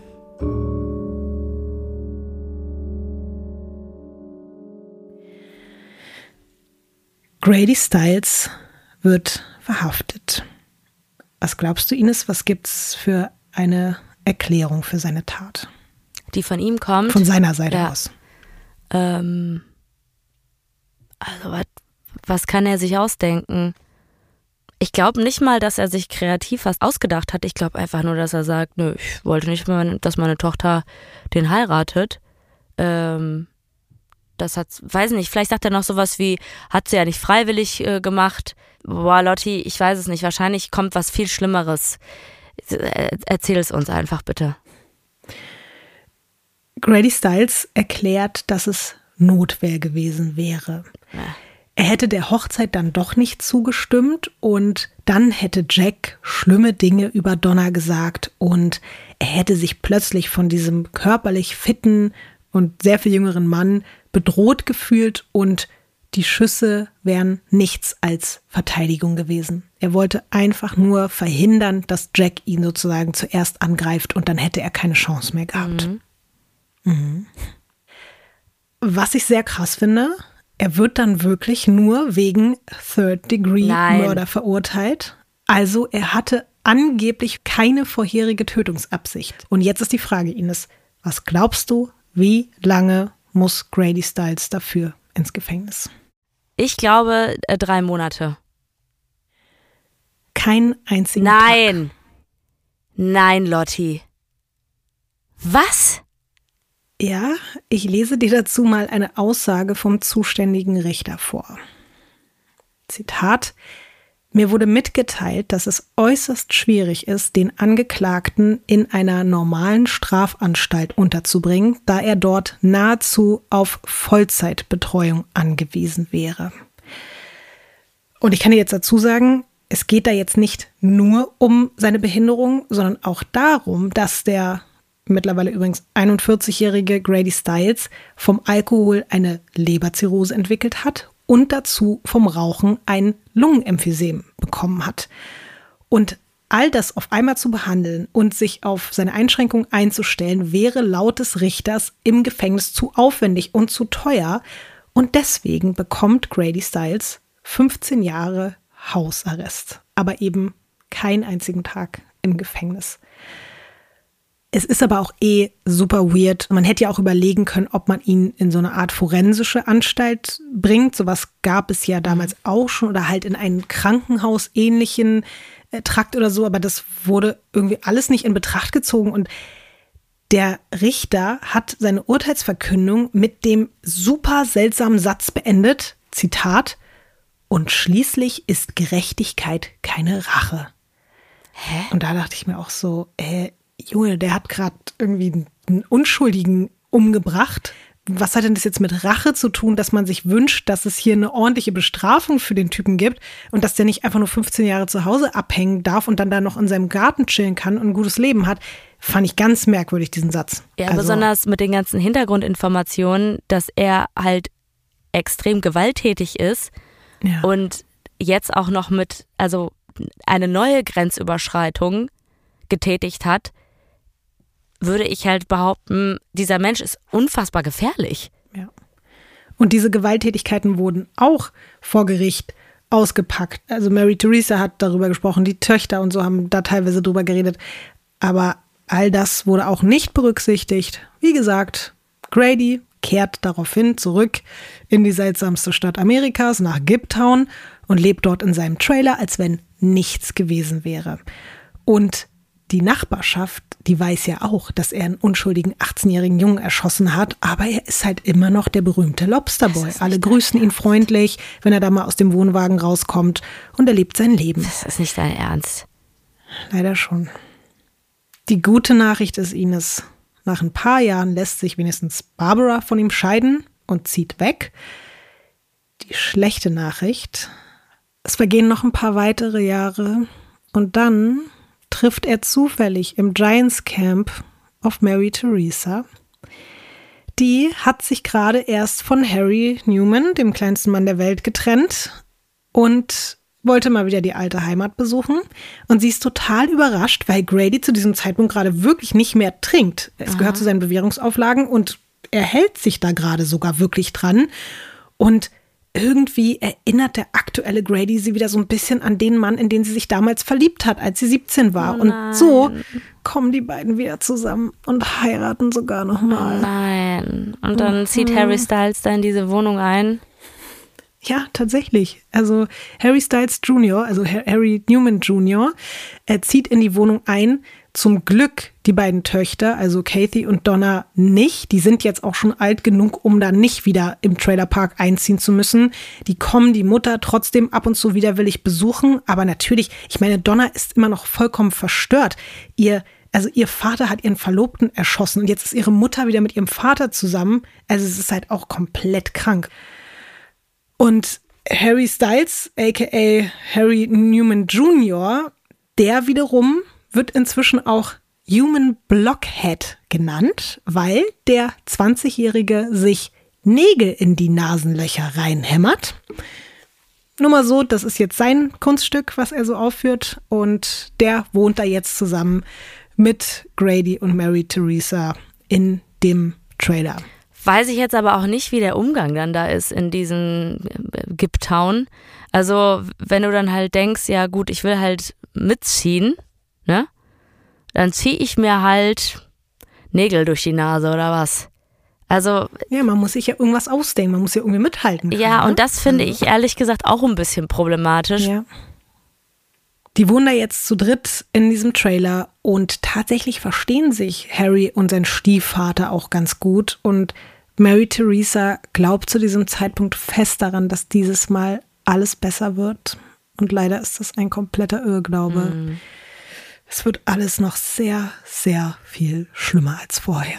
Grady Stiles wird verhaftet. Was glaubst du, Ines, was gibt's für eine Erklärung für seine Tat? Die von ihm kommt? Von seiner Seite ja. aus. Ähm, also was, was kann er sich ausdenken? Ich glaube nicht mal, dass er sich kreativ was ausgedacht hat. Ich glaube einfach nur, dass er sagt, nö, ich wollte nicht mehr, dass meine Tochter den heiratet. Ähm, das hat, weiß nicht, vielleicht sagt er noch sowas wie, hat sie ja nicht freiwillig äh, gemacht. Boah, Lotti, ich weiß es nicht. Wahrscheinlich kommt was viel Schlimmeres. Erzähl es uns einfach, bitte. Grady Stiles erklärt, dass es Notwehr gewesen wäre. Ja. Er hätte der Hochzeit dann doch nicht zugestimmt und dann hätte Jack schlimme Dinge über Donna gesagt und er hätte sich plötzlich von diesem körperlich fitten und sehr viel jüngeren Mann bedroht gefühlt und die Schüsse wären nichts als Verteidigung gewesen. Er wollte einfach nur verhindern, dass Jack ihn sozusagen zuerst angreift und dann hätte er keine Chance mehr gehabt. Mhm. Mhm. Was ich sehr krass finde, er wird dann wirklich nur wegen Third-Degree-Murder verurteilt. Also er hatte angeblich keine vorherige Tötungsabsicht. Und jetzt ist die Frage, Ines, was glaubst du, wie lange muss Grady Stiles dafür ins Gefängnis? Ich glaube, äh, drei Monate. Kein einzigen Nein. Tag. Nein, Lotti. Was? Ja, ich lese dir dazu mal eine Aussage vom zuständigen Richter vor. Zitat: Mir wurde mitgeteilt, dass es äußerst schwierig ist, den Angeklagten in einer normalen Strafanstalt unterzubringen, da er dort nahezu auf Vollzeitbetreuung angewiesen wäre. Und ich kann dir jetzt dazu sagen, es geht da jetzt nicht nur um seine Behinderung, sondern auch darum, dass der mittlerweile übrigens einundvierzigjährige Grady Stiles vom Alkohol eine Leberzirrhose entwickelt hat und dazu vom Rauchen ein Lungenemphysem bekommen hat. Und all das auf einmal zu behandeln und sich auf seine Einschränkung einzustellen, wäre laut des Richters im Gefängnis zu aufwendig und zu teuer. Und deswegen bekommt Grady Stiles fünfzehn Jahre Hausarrest, aber eben keinen einzigen Tag im Gefängnis. Es ist aber auch eh super weird. Man hätte ja auch überlegen können, ob man ihn in so eine Art forensische Anstalt bringt. Sowas gab es ja damals auch schon oder halt in einen Krankenhaus-ähnlichen äh, Trakt oder so. Aber das wurde irgendwie alles nicht in Betracht gezogen. Und der Richter hat seine Urteilsverkündung mit dem super seltsamen Satz beendet. Zitat: Und schließlich ist Gerechtigkeit keine Rache. Hä? Und da dachte ich mir auch so, äh, Junge, der hat gerade irgendwie einen Unschuldigen umgebracht was hat denn das jetzt mit Rache zu tun, dass man sich wünscht, dass es hier eine ordentliche Bestrafung für den Typen gibt und dass der nicht einfach nur fünfzehn Jahre zu Hause abhängen darf und dann da noch in seinem Garten chillen kann und ein gutes Leben hat. Fand ich ganz merkwürdig, diesen Satz. Ja, also, besonders mit den ganzen Hintergrundinformationen, dass er halt extrem gewalttätig ist ja. und jetzt auch noch mit, also eine neue Grenzüberschreitung getätigt hat, würde ich halt behaupten, dieser Mensch ist unfassbar gefährlich. Ja. Und diese Gewalttätigkeiten wurden auch vor Gericht ausgepackt. Also Mary Theresa hat darüber gesprochen, die Töchter und so haben da teilweise drüber geredet. Aber all das wurde auch nicht berücksichtigt. Wie gesagt, Grady kehrt daraufhin zurück in die seltsamste Stadt Amerikas, nach Gibtown, und lebt dort in seinem Trailer, als wenn nichts gewesen wäre. Und die Nachbarschaft, die weiß ja auch, dass er einen unschuldigen achtzehnjährigen Jungen erschossen hat, aber er ist halt immer noch der berühmte Lobsterboy. Alle grüßen ihn freundlich, wenn er da mal aus dem Wohnwagen rauskommt, und er lebt sein Leben. Das ist nicht dein Ernst. Leider schon. Die gute Nachricht ist, Ines, nach ein paar Jahren lässt sich wenigstens Barbara von ihm scheiden und zieht weg. Die schlechte Nachricht: Es vergehen noch ein paar weitere Jahre und dann trifft er zufällig im Giants Camp auf Mary Theresa. Die hat sich gerade erst von Harry Newman, dem kleinsten Mann der Welt, getrennt und wollte mal wieder die alte Heimat besuchen. Und sie ist total überrascht, weil Grady zu diesem Zeitpunkt gerade wirklich nicht mehr trinkt. Es Aha. gehört zu seinen Bewährungsauflagen und er hält sich da gerade sogar wirklich dran. Und irgendwie erinnert der aktuelle Grady sie wieder so ein bisschen an den Mann, in den sie sich damals verliebt hat, als sie siebzehn war. Oh und so kommen die beiden wieder zusammen und heiraten sogar nochmal. Oh nein. Und dann mhm. zieht Harry Styles da in diese Wohnung ein? Ja, tatsächlich. Also Harry Styles Junior, also Harry Newman Junior, er zieht in die Wohnung ein. Zum Glück die beiden Töchter, also Kathy und Donna, nicht. Die sind jetzt auch schon alt genug, um da nicht wieder im Trailerpark einziehen zu müssen. Die kommen die Mutter trotzdem ab und zu widerwillig besuchen. Aber natürlich, ich meine, Donna ist immer noch vollkommen verstört. Ihr, also ihr Vater hat ihren Verlobten erschossen und jetzt ist ihre Mutter wieder mit ihrem Vater zusammen. Also es ist halt auch komplett krank. Und Harry Styles, aka Harry Newman Junior, der wiederum wird inzwischen auch Human Blockhead genannt, weil der zwanzigjährige sich Nägel in die Nasenlöcher reinhämmert. Nur mal so, das ist jetzt sein Kunststück, was er so aufführt, und der wohnt da jetzt zusammen mit Grady und Mary Theresa in dem Trailer. Weiß ich jetzt aber auch nicht, wie der Umgang dann da ist in diesem Gibtown. Also wenn du dann halt denkst, ja gut, ich will halt mitziehen, ne? Dann ziehe ich mir halt Nägel durch die Nase oder was. Also ja, man muss sich ja irgendwas ausdenken, man muss ja irgendwie mithalten können. Ja, ne? Und das finde ich ehrlich gesagt auch ein bisschen problematisch. Ja. Die wohnen da jetzt zu dritt in diesem Trailer und tatsächlich verstehen sich Harry und sein Stiefvater auch ganz gut. Und Mary Theresa glaubt zu diesem Zeitpunkt fest daran, dass dieses Mal alles besser wird. Und leider ist das ein kompletter Irrglaube. Mhm. Es wird alles noch sehr, sehr viel schlimmer als vorher.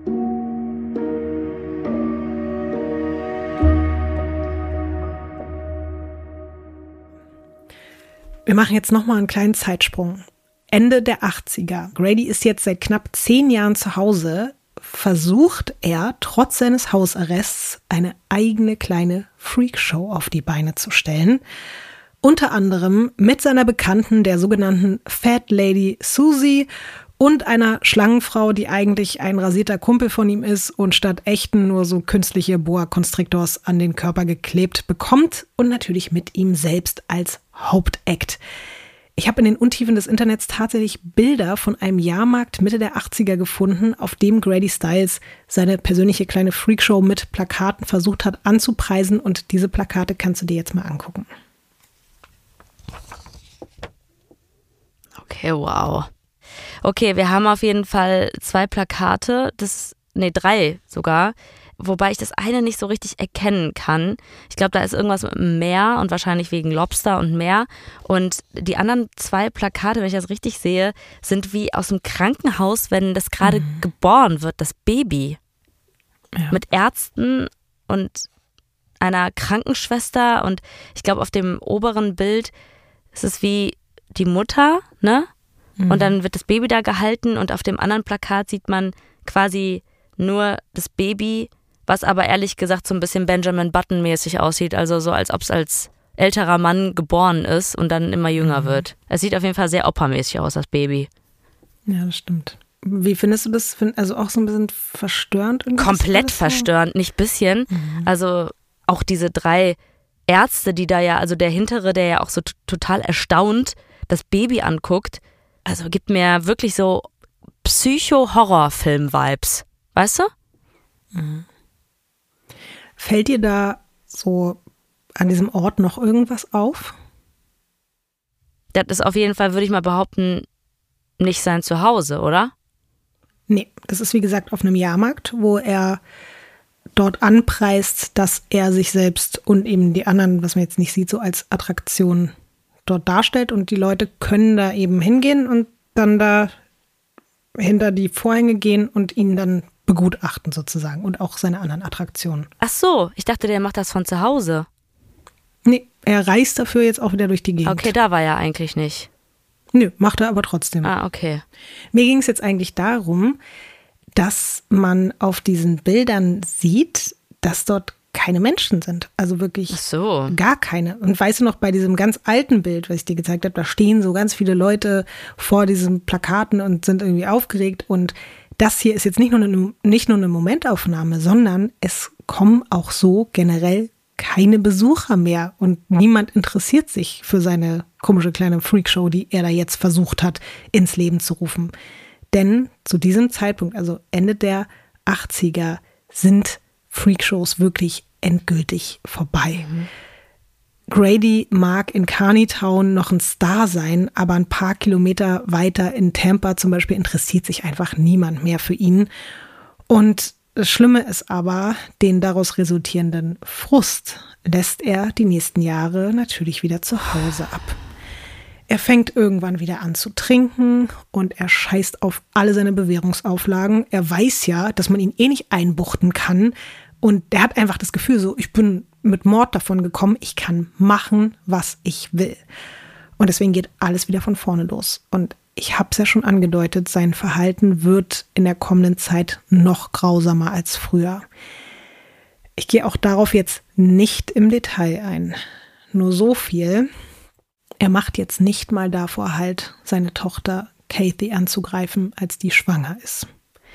Wir machen jetzt nochmal einen kleinen Zeitsprung. Ende der achtziger. Grady ist jetzt seit knapp zehn Jahren zu Hause. Versucht er, trotz seines Hausarrests, eine eigene kleine Freakshow auf die Beine zu stellen. Unter anderem mit seiner Bekannten, der sogenannten Fat Lady Susie, und einer Schlangenfrau, die eigentlich ein rasierter Kumpel von ihm ist und statt echten nur so künstliche Boa Constrictors an den Körper geklebt bekommt, und natürlich mit ihm selbst als Hauptakt. Ich habe in den Untiefen des Internets tatsächlich Bilder von einem Jahrmarkt Mitte der achtziger gefunden, auf dem Grady Styles seine persönliche kleine Freakshow mit Plakaten versucht hat anzupreisen, und diese Plakate kannst du dir jetzt mal angucken. Okay, wow. Okay, wir haben auf jeden Fall zwei Plakate, das, nee, drei sogar, wobei ich das eine nicht so richtig erkennen kann. Ich glaube, da ist irgendwas mit dem Meer und wahrscheinlich wegen Lobster und Meer. Und die anderen zwei Plakate, wenn ich das richtig sehe, sind wie aus dem Krankenhaus, wenn das gerade mhm. geboren wird, das Baby. ja. mit Ärzten und einer Krankenschwester und ich glaube auf dem oberen Bild ist es wie die Mutter, ne? Mhm. Und dann wird das Baby da gehalten und auf dem anderen Plakat sieht man quasi nur das Baby, was aber ehrlich gesagt so ein bisschen Benjamin Button-mäßig aussieht, also so als ob es als älterer Mann geboren ist und dann immer jünger mhm. wird. Es sieht auf jeden Fall sehr Opa-mäßig aus, das Baby. Ja, das stimmt. Wie findest du das? Also auch so ein bisschen verstörend? Komplett verstörend, nicht bisschen. Mhm. Also auch diese drei Ärzte, die da ja, also der hintere, der ja auch so t- total erstaunt das Baby anguckt, also gibt mir wirklich so Psycho-Horror-Film-Vibes. Weißt du? Mhm. Fällt dir da so an diesem Ort noch irgendwas auf? Das ist auf jeden Fall, würde ich mal behaupten, nicht sein Zuhause, oder? Nee, das ist wie gesagt auf einem Jahrmarkt, wo er dort anpreist, dass er sich selbst und eben die anderen, was man jetzt nicht sieht, so als Attraktion dort darstellt. Und die Leute können da eben hingehen und dann da hinter die Vorhänge gehen und ihn dann begutachten sozusagen und auch seine anderen Attraktionen. Ach so, ich dachte, der macht das von zu Hause. Nee, er reist dafür jetzt auch wieder durch die Gegend. Okay, da war er eigentlich nicht. Nö, macht er aber trotzdem. Ah, okay. Mir ging es jetzt eigentlich darum, dass man auf diesen Bildern sieht, dass dort keine Menschen sind. Also wirklich Ach so. gar keine. Und weißt du noch, bei diesem ganz alten Bild, was ich dir gezeigt habe, da stehen so ganz viele Leute vor diesen Plakaten und sind irgendwie aufgeregt. Und das hier ist jetzt nicht nur eine, nicht nur eine Momentaufnahme, sondern es kommen auch so generell keine Besucher mehr. Und niemand interessiert sich für seine komische kleine Freakshow, die er da jetzt versucht hat, ins Leben zu rufen. Denn zu diesem Zeitpunkt, also Ende der achtziger, sind Freakshows wirklich endgültig vorbei. Mhm. Grady mag in Carneytown noch ein Star sein, aber ein paar Kilometer weiter in Tampa zum Beispiel interessiert sich einfach niemand mehr für ihn. Und das Schlimme ist aber, den daraus resultierenden Frust lässt er die nächsten Jahre natürlich wieder zu Hause ab. Er fängt irgendwann wieder an zu trinken und er scheißt auf alle seine Bewährungsauflagen. Er weiß ja, dass man ihn eh nicht einbuchten kann. Und er hat einfach das Gefühl so, ich bin mit Mord davon gekommen, ich kann machen, was ich will. Und deswegen geht alles wieder von vorne los. Und ich habe es ja schon angedeutet, sein Verhalten wird in der kommenden Zeit noch grausamer als früher. Ich gehe auch darauf jetzt nicht im Detail ein. Nur so viel. Er macht jetzt nicht mal davor Halt, seine Tochter Kathy anzugreifen, als die schwanger ist.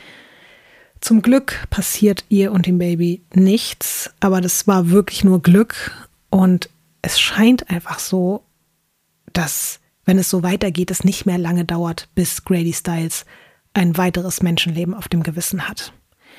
Zum Glück passiert ihr und dem Baby nichts, aber das war wirklich nur Glück. Und es scheint einfach so, dass, wenn es so weitergeht, es nicht mehr lange dauert, bis Grady Stiles ein weiteres Menschenleben auf dem Gewissen hat.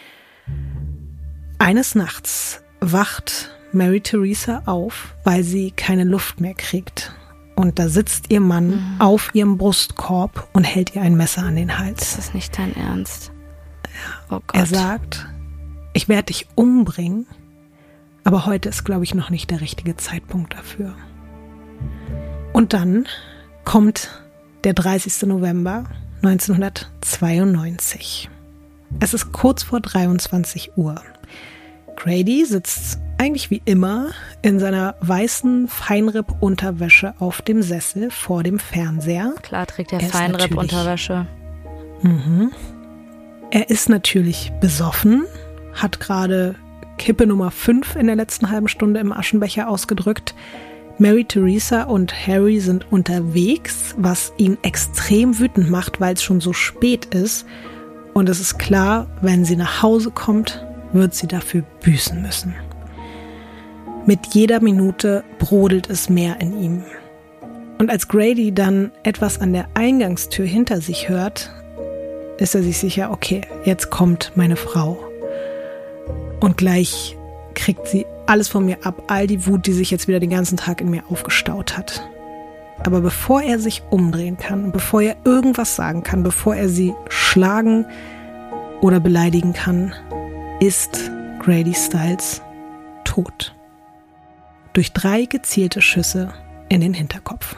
Eines Nachts wacht Mary Theresa auf, weil sie keine Luft mehr kriegt. Und da sitzt ihr Mann mhm. auf ihrem Brustkorb und hält ihr ein Messer an den Hals. Das ist nicht dein Ernst. Ja. Oh Gott. Er sagt, ich werde dich umbringen, aber heute ist, glaube ich, noch nicht der richtige Zeitpunkt dafür. Und dann kommt der dreißigster November neunzehnhundertzweiundneunzig. Es ist kurz vor dreiundzwanzig Uhr. Grady sitzt eigentlich wie immer in seiner weißen Feinripp-Unterwäsche auf dem Sessel vor dem Fernseher. Klar trägt er, er Feinripp-Unterwäsche. Mhm. Er ist natürlich besoffen, hat gerade Kippe Nummer fünf in der letzten halben Stunde im Aschenbecher ausgedrückt. Mary Theresa und Harry sind unterwegs, was ihn extrem wütend macht, weil es schon so spät ist. Und es ist klar, wenn sie nach Hause kommt, wird sie dafür büßen müssen. Mit jeder Minute brodelt es mehr in ihm. Und als Grady dann etwas an der Eingangstür hinter sich hört, ist er sich sicher, okay, jetzt kommt meine Frau. Und gleich kriegt sie alles von mir ab, all die Wut, die sich jetzt wieder den ganzen Tag in mir aufgestaut hat. Aber bevor er sich umdrehen kann, bevor er irgendwas sagen kann, bevor er sie schlagen oder beleidigen kann, ist Grady Stiles tot. Durch drei gezielte Schüsse in den Hinterkopf.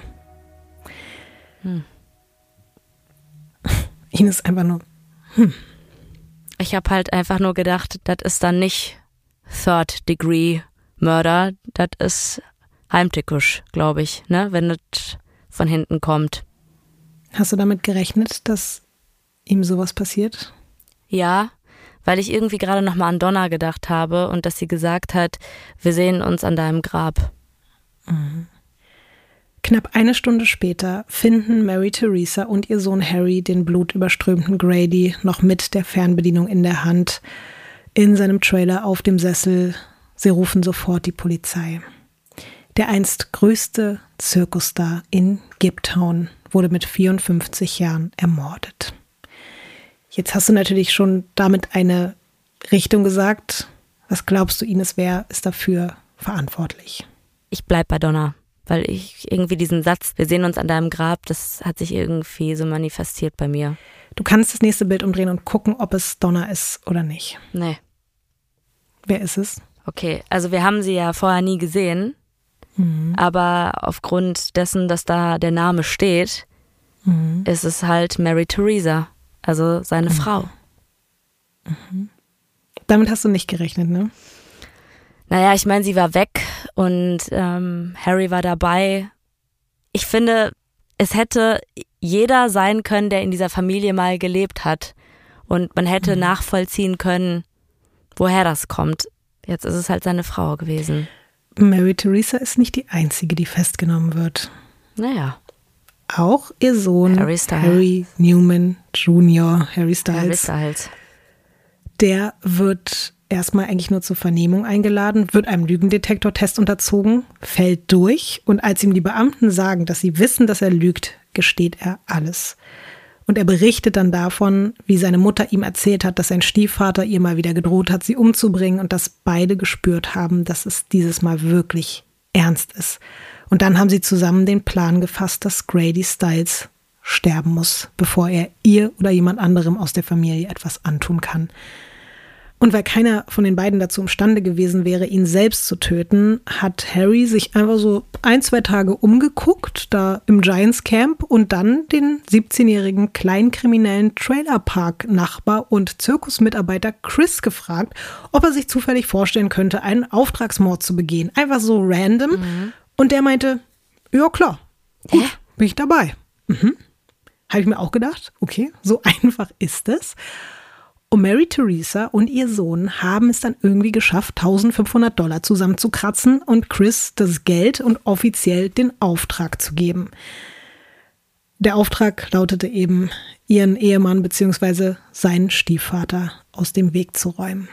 Hm. Ihn ist einfach nur, hm. Ich habe halt einfach nur gedacht, das ist dann nicht Third-Degree-Murder, das ist heimtückisch, glaube ich, ne, wenn das von hinten kommt. Hast du damit gerechnet, dass ihm sowas passiert? Ja, weil ich irgendwie gerade nochmal an Donna gedacht habe und dass sie gesagt hat, wir sehen uns an deinem Grab. Mhm. Knapp eine Stunde später finden Mary Theresa und ihr Sohn Harry den blutüberströmten Grady noch mit der Fernbedienung in der Hand in seinem Trailer auf dem Sessel. Sie rufen sofort die Polizei. Der einst größte Zirkusstar in Gibtown wurde mit vierundfünfzig Jahren ermordet. Jetzt hast du natürlich schon damit eine Richtung gesagt. Was glaubst du, Ines, wer ist dafür verantwortlich? Ich bleib bei Donna, weil ich irgendwie diesen Satz, wir sehen uns an deinem Grab, das hat sich irgendwie so manifestiert bei mir. Du kannst das nächste Bild umdrehen und gucken, ob es Donna ist oder nicht. Nee. Wer ist es? Okay, also wir haben sie ja vorher nie gesehen, mhm. aber aufgrund dessen, dass da der Name steht, mhm. ist es halt Mary Theresa, also seine mhm. Frau. Mhm. Damit hast du nicht gerechnet, ne? Naja, ich meine, sie war weg und ähm, Harry war dabei. Ich finde, es hätte jeder sein können, der in dieser Familie mal gelebt hat. Und man hätte mhm. nachvollziehen können, woher das kommt. Jetzt ist es halt seine Frau gewesen. Mary Theresa ist nicht die einzige, die festgenommen wird. Naja. Auch ihr Sohn Harry, Harry Newman Junior, Harry Styles, Harry Styles, der wird erstmal eigentlich nur zur Vernehmung eingeladen, wird einem Lügendetektortest unterzogen, fällt durch und als ihm die Beamten sagen, dass sie wissen, dass er lügt, gesteht er alles. Und er berichtet dann davon, wie seine Mutter ihm erzählt hat, dass sein Stiefvater ihr mal wieder gedroht hat, sie umzubringen und dass beide gespürt haben, dass es dieses Mal wirklich ernst ist. Und dann haben sie zusammen den Plan gefasst, dass Grady Styles sterben muss, bevor er ihr oder jemand anderem aus der Familie etwas antun kann. Und weil keiner von den beiden dazu imstande gewesen wäre, ihn selbst zu töten, hat Harry sich einfach so ein, zwei Tage umgeguckt, da im Giants Camp und dann den siebzehnjährigen kleinkriminellen Trailerpark-Nachbar und Zirkusmitarbeiter Chris gefragt, ob er sich zufällig vorstellen könnte, einen Auftragsmord zu begehen. Einfach so random. Mhm. Und der meinte, ja klar, gut, Hä? bin ich dabei. Mhm. Habe ich mir auch gedacht, okay, so einfach ist es. Und Mary Theresa und ihr Sohn haben es dann irgendwie geschafft, eintausendfünfhundert Dollar zusammenzukratzen und Chris das Geld und offiziell den Auftrag zu geben. Der Auftrag lautete eben, ihren Ehemann bzw. seinen Stiefvater aus dem Weg zu räumen.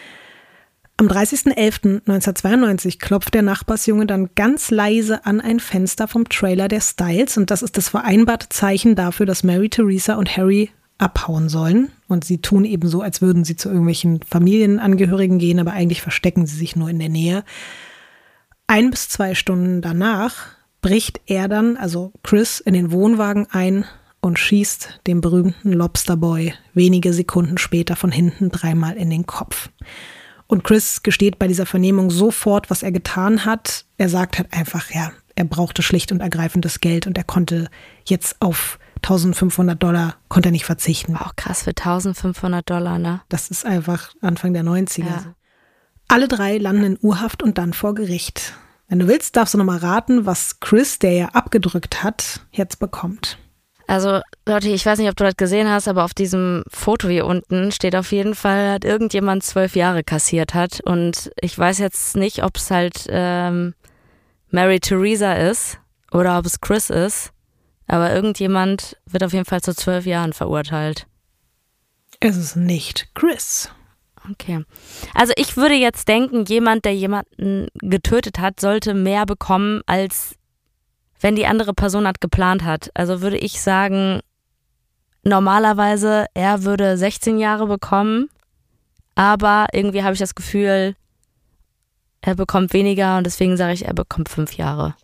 Am dreißigsten elften neunzehnhundertzweiundneunzig klopft der Nachbarsjunge dann ganz leise an ein Fenster vom Trailer der Styles und das ist das vereinbarte Zeichen dafür, dass Mary Theresa und Harry abhauen sollen. Und sie tun eben so, als würden sie zu irgendwelchen Familienangehörigen gehen, aber eigentlich verstecken sie sich nur in der Nähe. Ein bis zwei Stunden danach bricht er dann, also Chris, in den Wohnwagen ein und schießt dem berühmten Lobsterboy wenige Sekunden später von hinten dreimal in den Kopf. Und Chris gesteht bei dieser Vernehmung sofort, was er getan hat. Er sagt halt einfach, ja, er brauchte schlicht und ergreifend das Geld und er konnte jetzt auf eintausendfünfhundert Dollar konnte er nicht verzichten. Auch krass für eintausendfünfhundert Dollar, ne? Das ist einfach Anfang der neunziger. Ja. Alle drei landen in U-Haft und dann vor Gericht. Wenn du willst, darfst du nochmal raten, was Chris, der ja abgedrückt hat, jetzt bekommt. Also Leute, ich weiß nicht, ob du das gesehen hast, aber auf diesem Foto hier unten steht auf jeden Fall, dass irgendjemand zwölf Jahre kassiert hat. Und ich weiß jetzt nicht, ob es halt ähm, Mary Theresa ist oder ob es Chris ist. Aber irgendjemand wird auf jeden Fall zu zwölf Jahren verurteilt. Es ist nicht Chris. Okay. Also ich würde jetzt denken, jemand, der jemanden getötet hat, sollte mehr bekommen, als wenn die andere Person das geplant hat. Also würde ich sagen, normalerweise, er würde sechzehn Jahre bekommen, aber irgendwie habe ich das Gefühl, er bekommt weniger und deswegen sage ich, er bekommt fünf Jahre.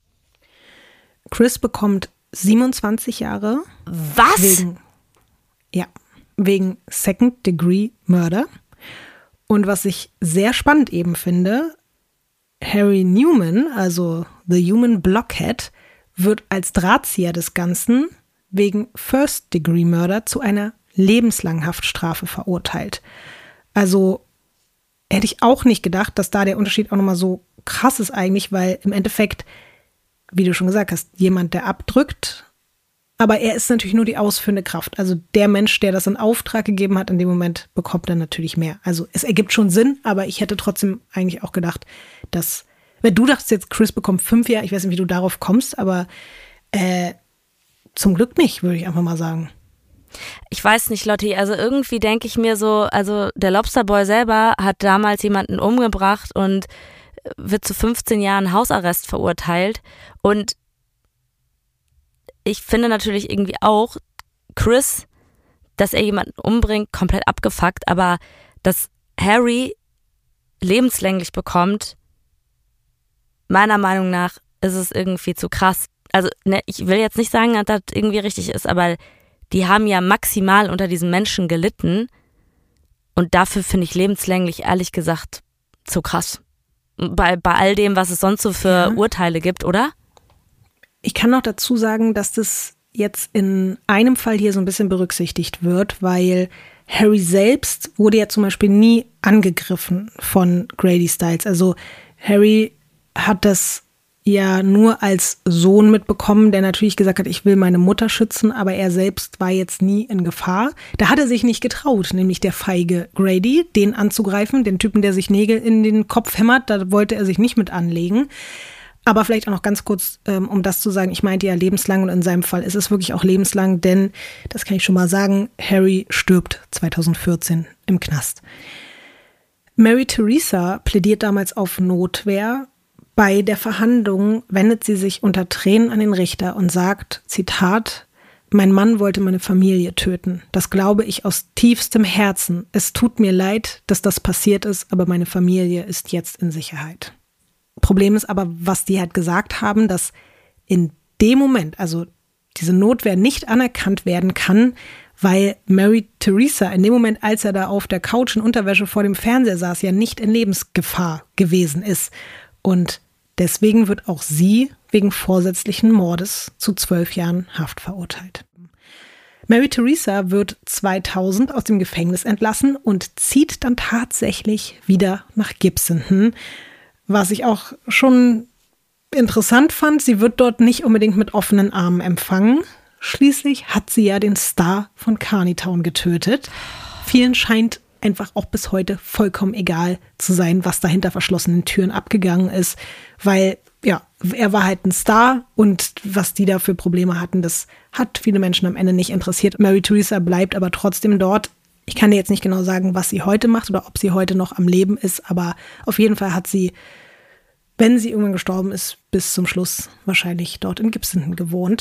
Chris bekommt siebenundzwanzig Jahre. Was? Wegen, ja, wegen Second Degree Murder. Und was ich sehr spannend eben finde, Harry Newman, also The Human Blockhead, wird als Drahtzieher des Ganzen wegen First Degree Murder zu einer lebenslangen Haftstrafe verurteilt. Also hätte ich auch nicht gedacht, dass da der Unterschied auch nochmal so krass ist eigentlich, weil im Endeffekt, wie du schon gesagt hast, jemand, der abdrückt, aber er ist natürlich nur die ausführende Kraft. Also der Mensch, der das in Auftrag gegeben hat, in dem Moment bekommt dann natürlich mehr. Also es ergibt schon Sinn, aber ich hätte trotzdem eigentlich auch gedacht, dass, wenn du dachtest jetzt, Chris bekommt fünf Jahre, ich weiß nicht, wie du darauf kommst, aber äh, zum Glück nicht, würde ich einfach mal sagen. Ich weiß nicht, Lotti, also irgendwie denke ich mir so, also der Lobsterboy selber hat damals jemanden umgebracht und wird zu fünfzehn Jahren Hausarrest verurteilt und ich finde natürlich irgendwie auch, Chris, dass er jemanden umbringt, komplett abgefuckt, aber dass Harry lebenslänglich bekommt, meiner Meinung nach ist es irgendwie zu krass. Also ne, ich will jetzt nicht sagen, dass das irgendwie richtig ist, aber die haben ja maximal unter diesen Menschen gelitten und dafür finde ich lebenslänglich, ehrlich gesagt, zu krass. Bei, bei all dem, was es sonst so für ja. Urteile gibt, oder? Ich kann noch dazu sagen, dass das jetzt in einem Fall hier so ein bisschen berücksichtigt wird, weil Harry selbst wurde ja zum Beispiel nie angegriffen von Grady Stiles. Also Harry hat das ja nur als Sohn mitbekommen, der natürlich gesagt hat, ich will meine Mutter schützen, aber er selbst war jetzt nie in Gefahr. Da hat er sich nicht getraut, nämlich der feige Grady, den anzugreifen, den Typen, der sich Nägel in den Kopf hämmert, da wollte er sich nicht mit anlegen. Aber vielleicht auch noch ganz kurz, ähm, um das zu sagen, ich meinte ja lebenslang und in seinem Fall ist es wirklich auch lebenslang, denn, das kann ich schon mal sagen, Harry stirbt zweitausendvierzehn im Knast. Mary Theresa plädiert damals auf Notwehr. Bei der Verhandlung wendet sie sich unter Tränen an den Richter und sagt, Zitat, mein Mann wollte meine Familie töten. Das glaube ich aus tiefstem Herzen. Es tut mir leid, dass das passiert ist, aber meine Familie ist jetzt in Sicherheit. Problem ist aber, was die halt gesagt haben, dass in dem Moment, also diese Notwehr nicht anerkannt werden kann, weil Mary Theresa in dem Moment, als er da auf der Couch in Unterwäsche vor dem Fernseher saß, ja nicht in Lebensgefahr gewesen ist. Und deswegen wird auch sie wegen vorsätzlichen Mordes zu zwölf Jahren Haft verurteilt. Mary Theresa wird zweitausend aus dem Gefängnis entlassen und zieht dann tatsächlich wieder nach Gibson. Was ich auch schon interessant fand, sie wird dort nicht unbedingt mit offenen Armen empfangen. Schließlich hat sie ja den Star von Carneytown getötet. Vielen scheint einfach auch bis heute vollkommen egal zu sein, was da hinter verschlossenen Türen abgegangen ist, weil ja, er war halt ein Star und was die da für Probleme hatten, das hat viele Menschen am Ende nicht interessiert. Mary Theresa bleibt aber trotzdem dort. Ich kann dir jetzt nicht genau sagen, was sie heute macht oder ob sie heute noch am Leben ist, aber auf jeden Fall hat sie, wenn sie irgendwann gestorben ist, bis zum Schluss wahrscheinlich dort in Gibson gewohnt.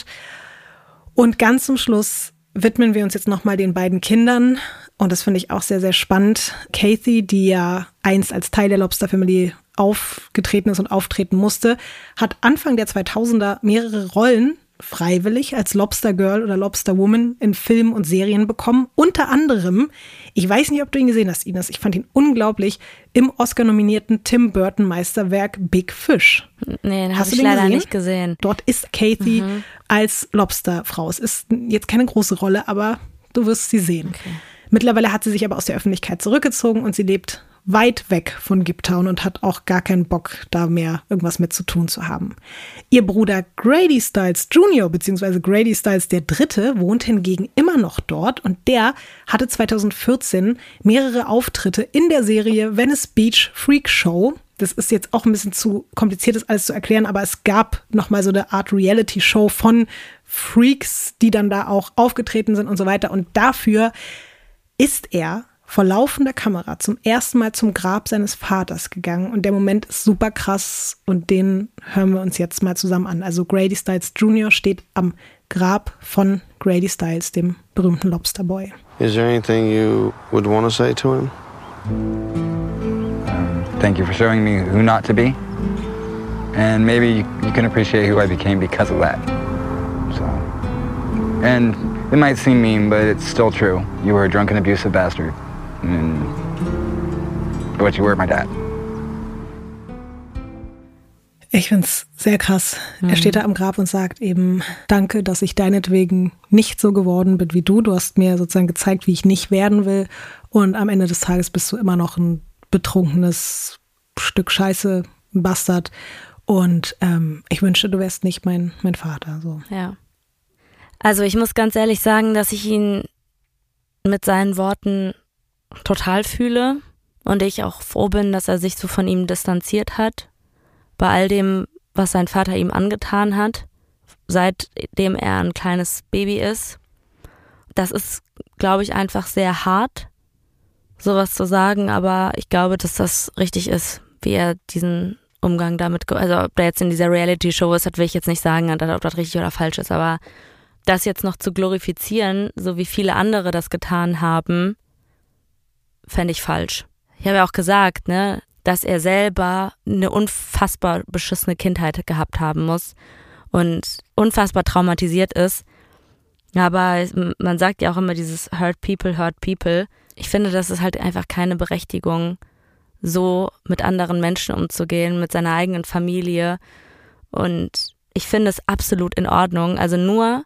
Und ganz zum Schluss widmen wir uns jetzt nochmal den beiden Kindern und das finde ich auch sehr, sehr spannend. Kathy, die ja einst als Teil der Lobster Family aufgetreten ist und auftreten musste, hat Anfang der zweitausender mehrere Rollen freiwillig als Lobster Girl oder Lobster Woman in Filmen und Serien bekommen. Unter anderem, ich weiß nicht, ob du ihn gesehen hast, Ines, ich fand ihn unglaublich, im Oscar-nominierten Tim Burton-Meisterwerk Big Fish. Nee, den habe ich leider gesehen? nicht gesehen. Dort ist Kathy mhm. als Lobsterfrau. Es ist jetzt keine große Rolle, aber du wirst sie sehen. Okay. Mittlerweile hat sie sich aber aus der Öffentlichkeit zurückgezogen und sie lebt weit weg von Gibtown und hat auch gar keinen Bock, da mehr irgendwas mit zu tun zu haben. Ihr Bruder Grady Stiles Junior beziehungsweise Grady Stiles der Dritte wohnt hingegen immer noch dort und der hatte zweitausendvierzehn mehrere Auftritte in der Serie Venice Beach Freak Show. Das ist jetzt auch ein bisschen zu kompliziert, das alles zu erklären, aber es gab nochmal so eine Art Reality-Show von Freaks, die dann da auch aufgetreten sind und so weiter. Und dafür ist er vor laufender Kamera zum ersten Mal zum Grab seines Vaters gegangen. Und der Moment ist super krass und den hören wir uns jetzt mal zusammen an. Also Grady Stiles Junior steht am Grab von Grady Stiles, dem berühmten Lobsterboy. Is there anything you would want to say to him? Thank you for showing me who not to be. And maybe you can appreciate who I became because of that. So, and it might seem mean, but it's still true. You were a drunken, abusive bastard. And, but you were my dad. Ich find's sehr krass. Mhm. Er steht da am Grab und sagt eben, danke, dass ich deinetwegen nicht so geworden bin wie du. Du hast mir sozusagen gezeigt, wie ich nicht werden will. Und am Ende des Tages bist du immer noch ein betrunkenes Stück Scheiße, ein Bastard. Und ähm, ich wünschte, du wärst nicht mein, mein Vater. So. Ja. Also ich muss ganz ehrlich sagen, dass ich ihn mit seinen Worten total fühle und ich auch froh bin, dass er sich so von ihm distanziert hat. Bei all dem, was sein Vater ihm angetan hat, seitdem er ein kleines Baby ist. Das ist, glaube ich, einfach sehr hart, sowas zu sagen, aber ich glaube, dass das richtig ist, wie er diesen Umgang damit, ge- also ob der jetzt in dieser Reality-Show ist, das will ich jetzt nicht sagen, ob das richtig oder falsch ist, aber das jetzt noch zu glorifizieren, so wie viele andere das getan haben, fände ich falsch. Ich habe ja auch gesagt, ne, dass er selber eine unfassbar beschissene Kindheit gehabt haben muss und unfassbar traumatisiert ist. Aber man sagt ja auch immer dieses Hurt People, Hurt People. Ich finde, das ist halt einfach keine Berechtigung, so mit anderen Menschen umzugehen, mit seiner eigenen Familie. Und ich finde es absolut in Ordnung. Also nur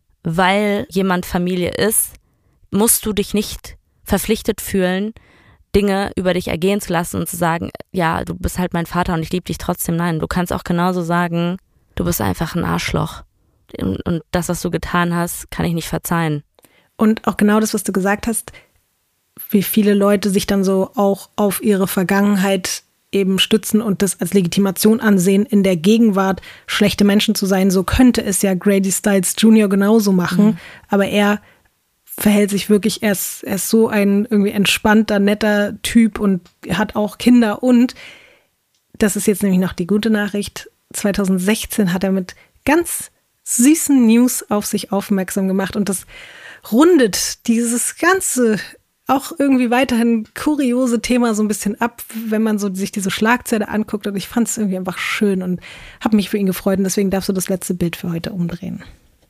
weil jemand Familie ist, musst du dich nicht verpflichtet fühlen, Dinge über dich ergehen zu lassen und zu sagen, ja, du bist halt mein Vater und ich liebe dich trotzdem. Nein, du kannst auch genauso sagen, du bist einfach ein Arschloch. Und, und das, was du getan hast, kann ich nicht verzeihen. Und auch genau das, was du gesagt hast, wie viele Leute sich dann so auch auf ihre Vergangenheit eben stützen und das als Legitimation ansehen, in der Gegenwart schlechte Menschen zu sein. So könnte es ja Grady Stiles Junior genauso machen, mhm. aber er verhält sich wirklich, er ist, er ist so ein irgendwie entspannter, netter Typ und hat auch Kinder. Und das ist jetzt nämlich noch die gute Nachricht, zwanzig sechzehn hat er mit ganz süßen News auf sich aufmerksam gemacht und das rundet dieses ganze, auch irgendwie weiterhin kuriose Thema so ein bisschen ab, wenn man so sich diese Schlagzeile anguckt. Und ich fand es irgendwie einfach schön und habe mich für ihn gefreut und deswegen darfst du das letzte Bild für heute umdrehen.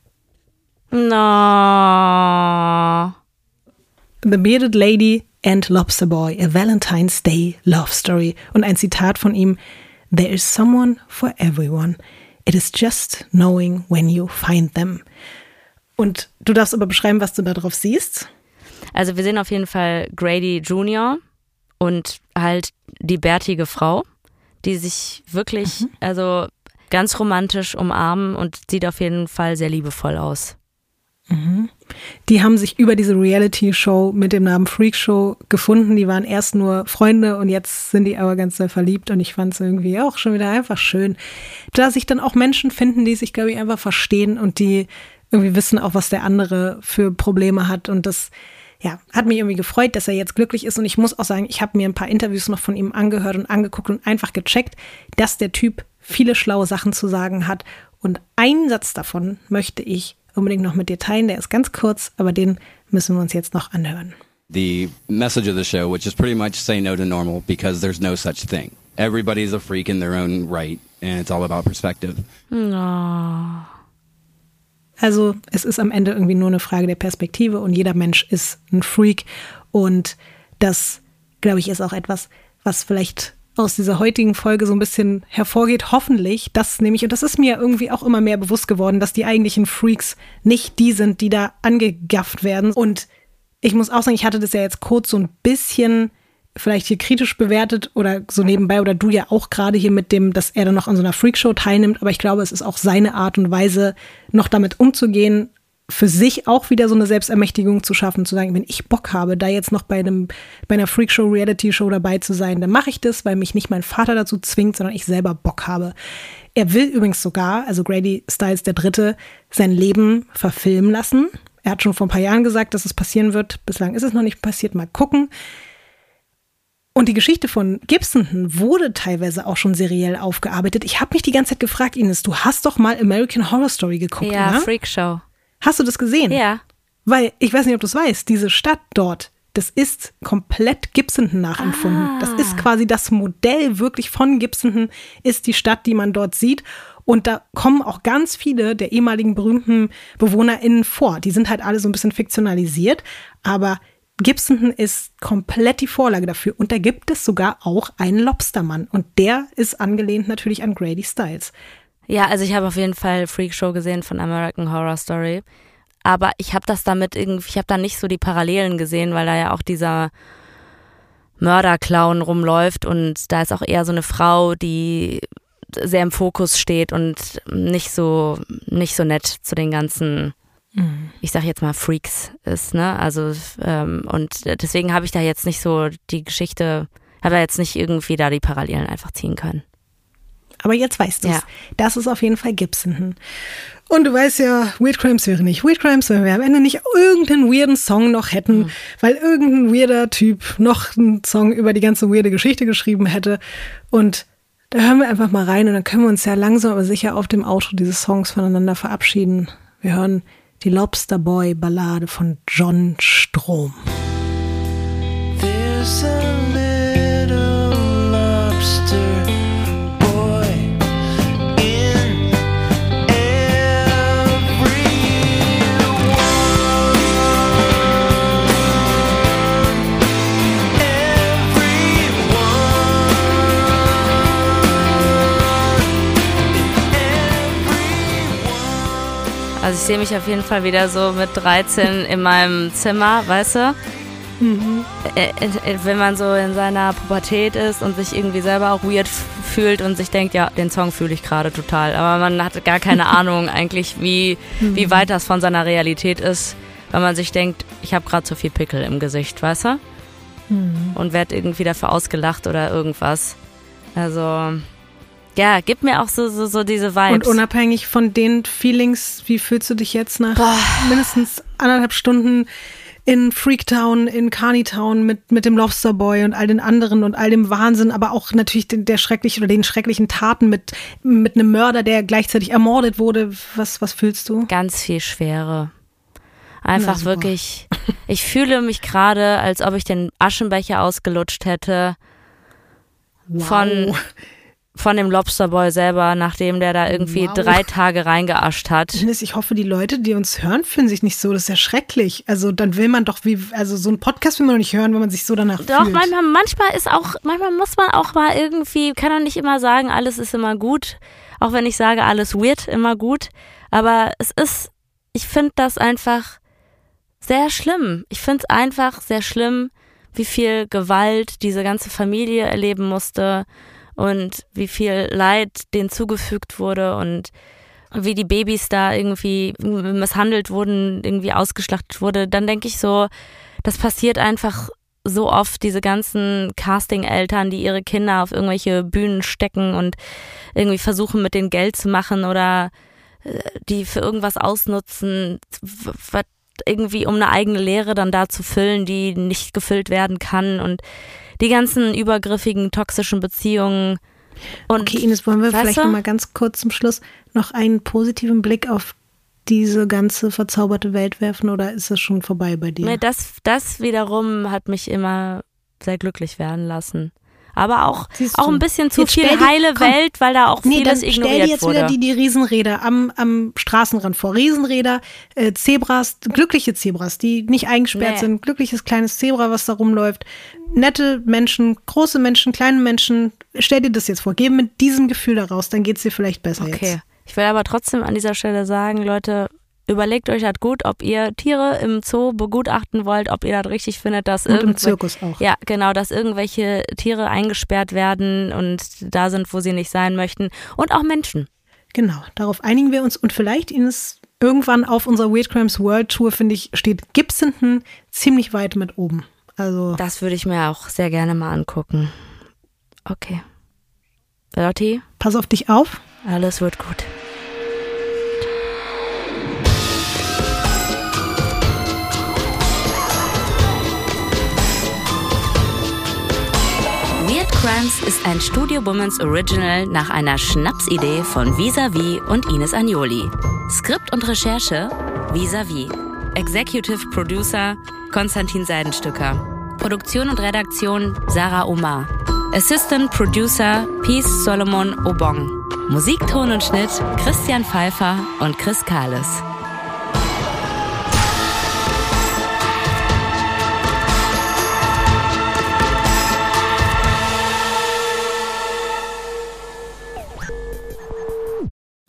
No. The Bearded Lady and Lobster Boy, a Valentine's Day Love Story. Und ein Zitat von ihm: There is someone for everyone. It is just knowing when you find them. Und du darfst aber beschreiben, was du da drauf siehst. Also wir sehen auf jeden Fall Grady Junior und halt die bärtige Frau, die sich wirklich, mhm. also ganz romantisch umarmen und sieht auf jeden Fall sehr liebevoll aus. Mhm. Die haben sich über diese Reality-Show mit dem Namen Freak Show gefunden. Die waren erst nur Freunde und jetzt sind die aber ganz sehr verliebt und ich fand es irgendwie auch schon wieder einfach schön, dass sich dann auch Menschen finden, die sich, glaube ich, einfach verstehen und die irgendwie wissen auch, was der andere für Probleme hat und das, ja, hat mich irgendwie gefreut, dass er jetzt glücklich ist und ich muss auch sagen, ich habe mir ein paar Interviews noch von ihm angehört und angeguckt und einfach gecheckt, dass der Typ viele schlaue Sachen zu sagen hat und einen Satz davon möchte ich unbedingt noch mit dir teilen. Der ist ganz kurz, aber den müssen wir uns jetzt noch anhören. The message of the show, which is pretty much say no to normal because there's no such thing. Everybody's a freak in their own right and it's all about perspective. No. Also es ist am Ende irgendwie nur eine Frage der Perspektive und jeder Mensch ist ein Freak und das, glaube ich, ist auch etwas, was vielleicht aus dieser heutigen Folge so ein bisschen hervorgeht, hoffentlich, dass nämlich, und das ist mir irgendwie auch immer mehr bewusst geworden, dass die eigentlichen Freaks nicht die sind, die da angegafft werden. Und ich muss auch sagen, ich hatte das ja jetzt kurz so ein bisschen vielleicht hier kritisch bewertet oder so nebenbei oder du ja auch gerade hier mit dem, dass er dann noch an so einer Freakshow teilnimmt, aber ich glaube, es ist auch seine Art und Weise, noch damit umzugehen, für sich auch wieder so eine Selbstermächtigung zu schaffen, zu sagen, wenn ich Bock habe, da jetzt noch bei einem bei einer Freakshow, Reality-Show dabei zu sein, dann mache ich das, weil mich nicht mein Vater dazu zwingt, sondern ich selber Bock habe. Er will übrigens sogar, also Grady Stiles der Dritte, sein Leben verfilmen lassen. Er hat schon vor ein paar Jahren gesagt, dass es passieren wird. Bislang ist es noch nicht passiert. Mal gucken. Und die Geschichte von Gibson wurde teilweise auch schon seriell aufgearbeitet. Ich habe mich die ganze Zeit gefragt, Ines, du hast doch mal American Horror Story geguckt, ja, oder? Freakshow. Hast du das gesehen? Ja. Weil, ich weiß nicht, ob du es weißt, diese Stadt dort, das ist komplett Gibson nachempfunden. Ah. Das ist quasi das Modell wirklich von Gibson, ist die Stadt, die man dort sieht. Und da kommen auch ganz viele der ehemaligen berühmten BewohnerInnen vor. Die sind halt alle so ein bisschen fiktionalisiert, aber Gibson ist komplett die Vorlage dafür. Und da gibt es sogar auch einen Lobstermann. Und der ist angelehnt natürlich an Grady Stiles. Ja, also ich habe auf jeden Fall Freak Show gesehen von American Horror Story. Aber ich habe das damit irgendwie, ich habe da nicht so die Parallelen gesehen, weil da ja auch dieser Mörderclown rumläuft. Und da ist auch eher so eine Frau, die sehr im Fokus steht und nicht so, nicht so nett zu den ganzen, mhm. ich sag jetzt mal Freaks ist, ne? Also, ähm, und deswegen habe ich da jetzt nicht so die Geschichte, habe da jetzt nicht irgendwie da die Parallelen einfach ziehen können. Aber jetzt weißt du es. Ja. Das ist auf jeden Fall Gibson. Und du weißt ja, Weird Crimes wäre nicht Weird Crimes, wenn wir am Ende nicht irgendeinen weirden Song noch hätten, mhm. weil irgendein weirder Typ noch einen Song über die ganze weirde Geschichte geschrieben hätte. Und da hören wir einfach mal rein und dann können wir uns ja langsam aber sicher auf dem Outro dieses Songs voneinander verabschieden. Wir hören die Lobster Boy Ballade von John Strom. There's a little lobster boy in Also ich sehe mich auf jeden Fall wieder so mit dreizehn in meinem Zimmer, weißt du? Mhm. Äh, äh, wenn man so in seiner Pubertät ist und sich irgendwie selber auch weird f- fühlt und sich denkt, ja, den Song fühle ich gerade total. Aber man hat gar keine Ahnung eigentlich, wie, mhm. wie weit das von seiner Realität ist, weil man sich denkt, ich habe gerade zu viel Pickel im Gesicht, weißt du? Mhm. Und werd irgendwie dafür ausgelacht oder irgendwas. Also... Ja, gib mir auch so, so, so diese Vibes. Und unabhängig von den Feelings, wie fühlst du dich jetzt nach Boah. mindestens anderthalb Stunden in Freaktown, in Carneytown mit, mit dem Lobster Boy und all den anderen und all dem Wahnsinn, aber auch natürlich den, der schrecklichen oder den schrecklichen Taten mit, mit einem Mörder, der gleichzeitig ermordet wurde. Was, was fühlst du? Ganz viel Schwere. Einfach wirklich, ich fühle mich gerade, als ob ich den Aschenbecher ausgelutscht hätte. Wow. Von... Von dem Lobsterboy selber, nachdem der da irgendwie wow. drei Tage reingeascht hat. Ich hoffe, die Leute, die uns hören, fühlen sich nicht so. Das ist ja schrecklich. Also dann will man doch, wie, also so einen Podcast will man doch nicht hören, wenn man sich so danach doch, fühlt. Doch, manchmal, manchmal ist auch, manchmal muss man auch mal irgendwie, kann doch nicht immer sagen, alles ist immer gut. Auch wenn ich sage, alles wird immer gut. Aber es ist, ich finde das einfach sehr schlimm. Ich finde es einfach sehr schlimm, wie viel Gewalt diese ganze Familie erleben musste. Und wie viel Leid denen zugefügt wurde und wie die Babys da irgendwie misshandelt wurden, irgendwie ausgeschlachtet wurde, dann denke ich so, das passiert einfach so oft, diese ganzen Casting-Eltern, die ihre Kinder auf irgendwelche Bühnen stecken und irgendwie versuchen, mit denen Geld zu machen oder die für irgendwas ausnutzen, irgendwie um eine eigene Leere dann da zu füllen, die nicht gefüllt werden kann und die ganzen übergriffigen, toxischen Beziehungen. Und, okay, Ines, wollen wir vielleicht noch mal ganz kurz zum Schluss noch einen positiven Blick auf diese ganze verzauberte Welt werfen oder ist das schon vorbei bei dir? Nee, das, das wiederum hat mich immer sehr glücklich werden lassen. Aber auch, auch ein bisschen zu jetzt viel die, heile komm, Welt, weil da auch nee, vieles dann ignoriert wurde. Stell dir jetzt wurde. wieder die, die Riesenräder am, am Straßenrand vor. Riesenräder, äh, Zebras, glückliche Zebras, die nicht eingesperrt nee. sind. Glückliches kleines Zebra, was da rumläuft. Nette Menschen, große Menschen, kleine Menschen. Stell dir das jetzt vor. Geh mit diesem Gefühl da raus, dann geht's dir vielleicht besser okay. jetzt. Ich will aber trotzdem an dieser Stelle sagen, Leute, überlegt euch halt gut, ob ihr Tiere im Zoo begutachten wollt, ob ihr das richtig findet, dass und im Zirkus auch. Ja, genau, dass irgendwelche Tiere eingesperrt werden und da sind, wo sie nicht sein möchten. Und auch Menschen. Genau, darauf einigen wir uns. Und vielleicht, Ines, irgendwann auf unserer Weird Crimes World Tour, finde ich, steht Gibson ziemlich weit mit oben. Also das würde ich mir auch sehr gerne mal angucken. Okay. Lotti? Pass auf dich auf. Alles wird gut. Weird Crimes ist ein Studio Womans Original nach einer Schnapsidee von Vis-a-vis und Ines Agnoli. Skript und Recherche Vis-a-vis. Executive Producer Konstantin Seidenstücker. Produktion und Redaktion Sarah Omar. Assistant Producer Peace Solomon Obong. Musik, Ton und Schnitt Christian Pfeiffer und Chris Kahles.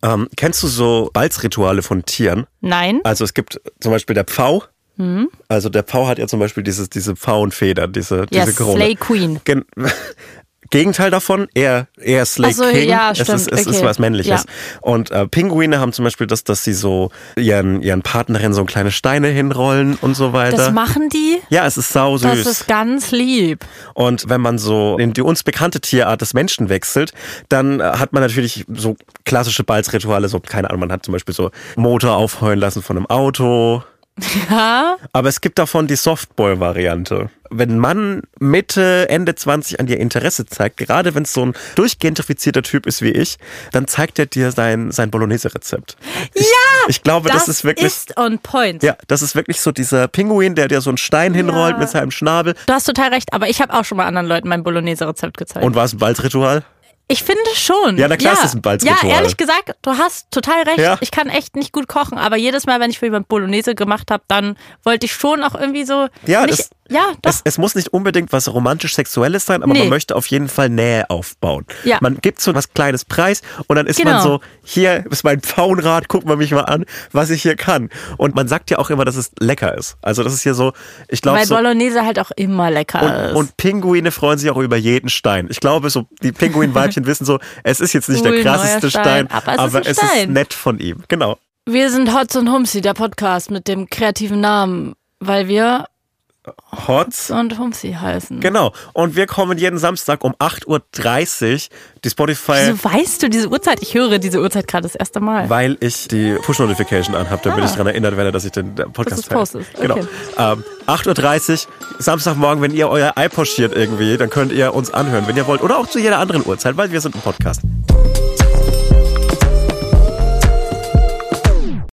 Ähm, kennst du so Balzrituale von Tieren? Nein. Also es gibt zum Beispiel der Pfau. Mhm. Also der Pfau hat ja zum Beispiel dieses, diese Pfauenfeder, diese, ja, diese Krone. Slay Queen. Gen- Gegenteil davon, eher, eher Slay Ach so, King. ja, es stimmt, ist, es okay. ist was Männliches. Ja. Und äh, Pinguine haben zum Beispiel das, dass sie so ihren, ihren Partnerinnen so kleine Steine hinrollen und so weiter. Das machen die? Ja, es ist sau süß. Das ist ganz lieb. Und wenn man so in die uns bekannte Tierart des Menschen wechselt, dann äh, hat man natürlich so klassische Balzrituale, so, keine Ahnung, man hat zum Beispiel so Motor aufheulen lassen von einem Auto. Ja. Aber es gibt davon die Softball-Variante. Wenn ein Mann Mitte, Ende zwanzig an dir Interesse zeigt, gerade wenn es so ein durchgentrifizierter Typ ist wie ich, dann zeigt er dir sein, sein Bolognese-Rezept. Ich, ja! Ich glaube, das, das ist wirklich... ist on point. Ja, das ist wirklich so dieser Pinguin, der dir so einen Stein hinrollt Ja. mit seinem Schnabel. Du hast total recht, aber ich habe auch schon mal anderen Leuten mein Bolognese-Rezept gezeigt. Und war es ein Balzritual? Ich finde schon. Ja, na klar, es ist ein Balzritual. Ja, ehrlich gesagt, du hast total recht. Ja. Ich kann echt nicht gut kochen, aber jedes Mal, wenn ich für jemand Bolognese gemacht habe, dann wollte ich schon auch irgendwie so... Ja, nicht, das, ja doch. Es, es muss nicht unbedingt was romantisch-sexuelles sein, aber Nee. man möchte auf jeden Fall Nähe aufbauen. Ja. Man gibt so was kleines Preis und dann ist Genau. man so, hier ist mein Pfauenrad, guck mal mich mal an, was ich hier kann. Und man sagt ja auch immer, dass es lecker ist. Also das ist hier so, ich glaube Weil so... Bolognese halt auch immer lecker Und, ist. und Pinguine freuen sich auch über jeden Stein. Ich glaube, so die Pinguinweibchen wissen so, es ist jetzt nicht Cool, der krasseste neuer Stein, Stein, aber es aber ist ein es ist Stein. nett von ihm. Genau. Wir sind Hotz und Humsi, der Podcast mit dem kreativen Namen, weil wir Hotz. und Humsi heißen. Genau. Und wir kommen jeden Samstag um acht Uhr dreißig. Die Spotify... Wieso weißt du diese Uhrzeit? Ich höre diese Uhrzeit gerade das erste Mal. Weil ich die Push-Notification anhabe, damit Ah. ich daran erinnert werde, dass ich den Podcast Dass du's postest. Genau. Okay. Ähm, acht Uhr dreißig, Samstagmorgen, wenn ihr euer Ei pochiert irgendwie, dann könnt ihr uns anhören, wenn ihr wollt. Oder auch zu jeder anderen Uhrzeit, weil wir sind ein Podcast.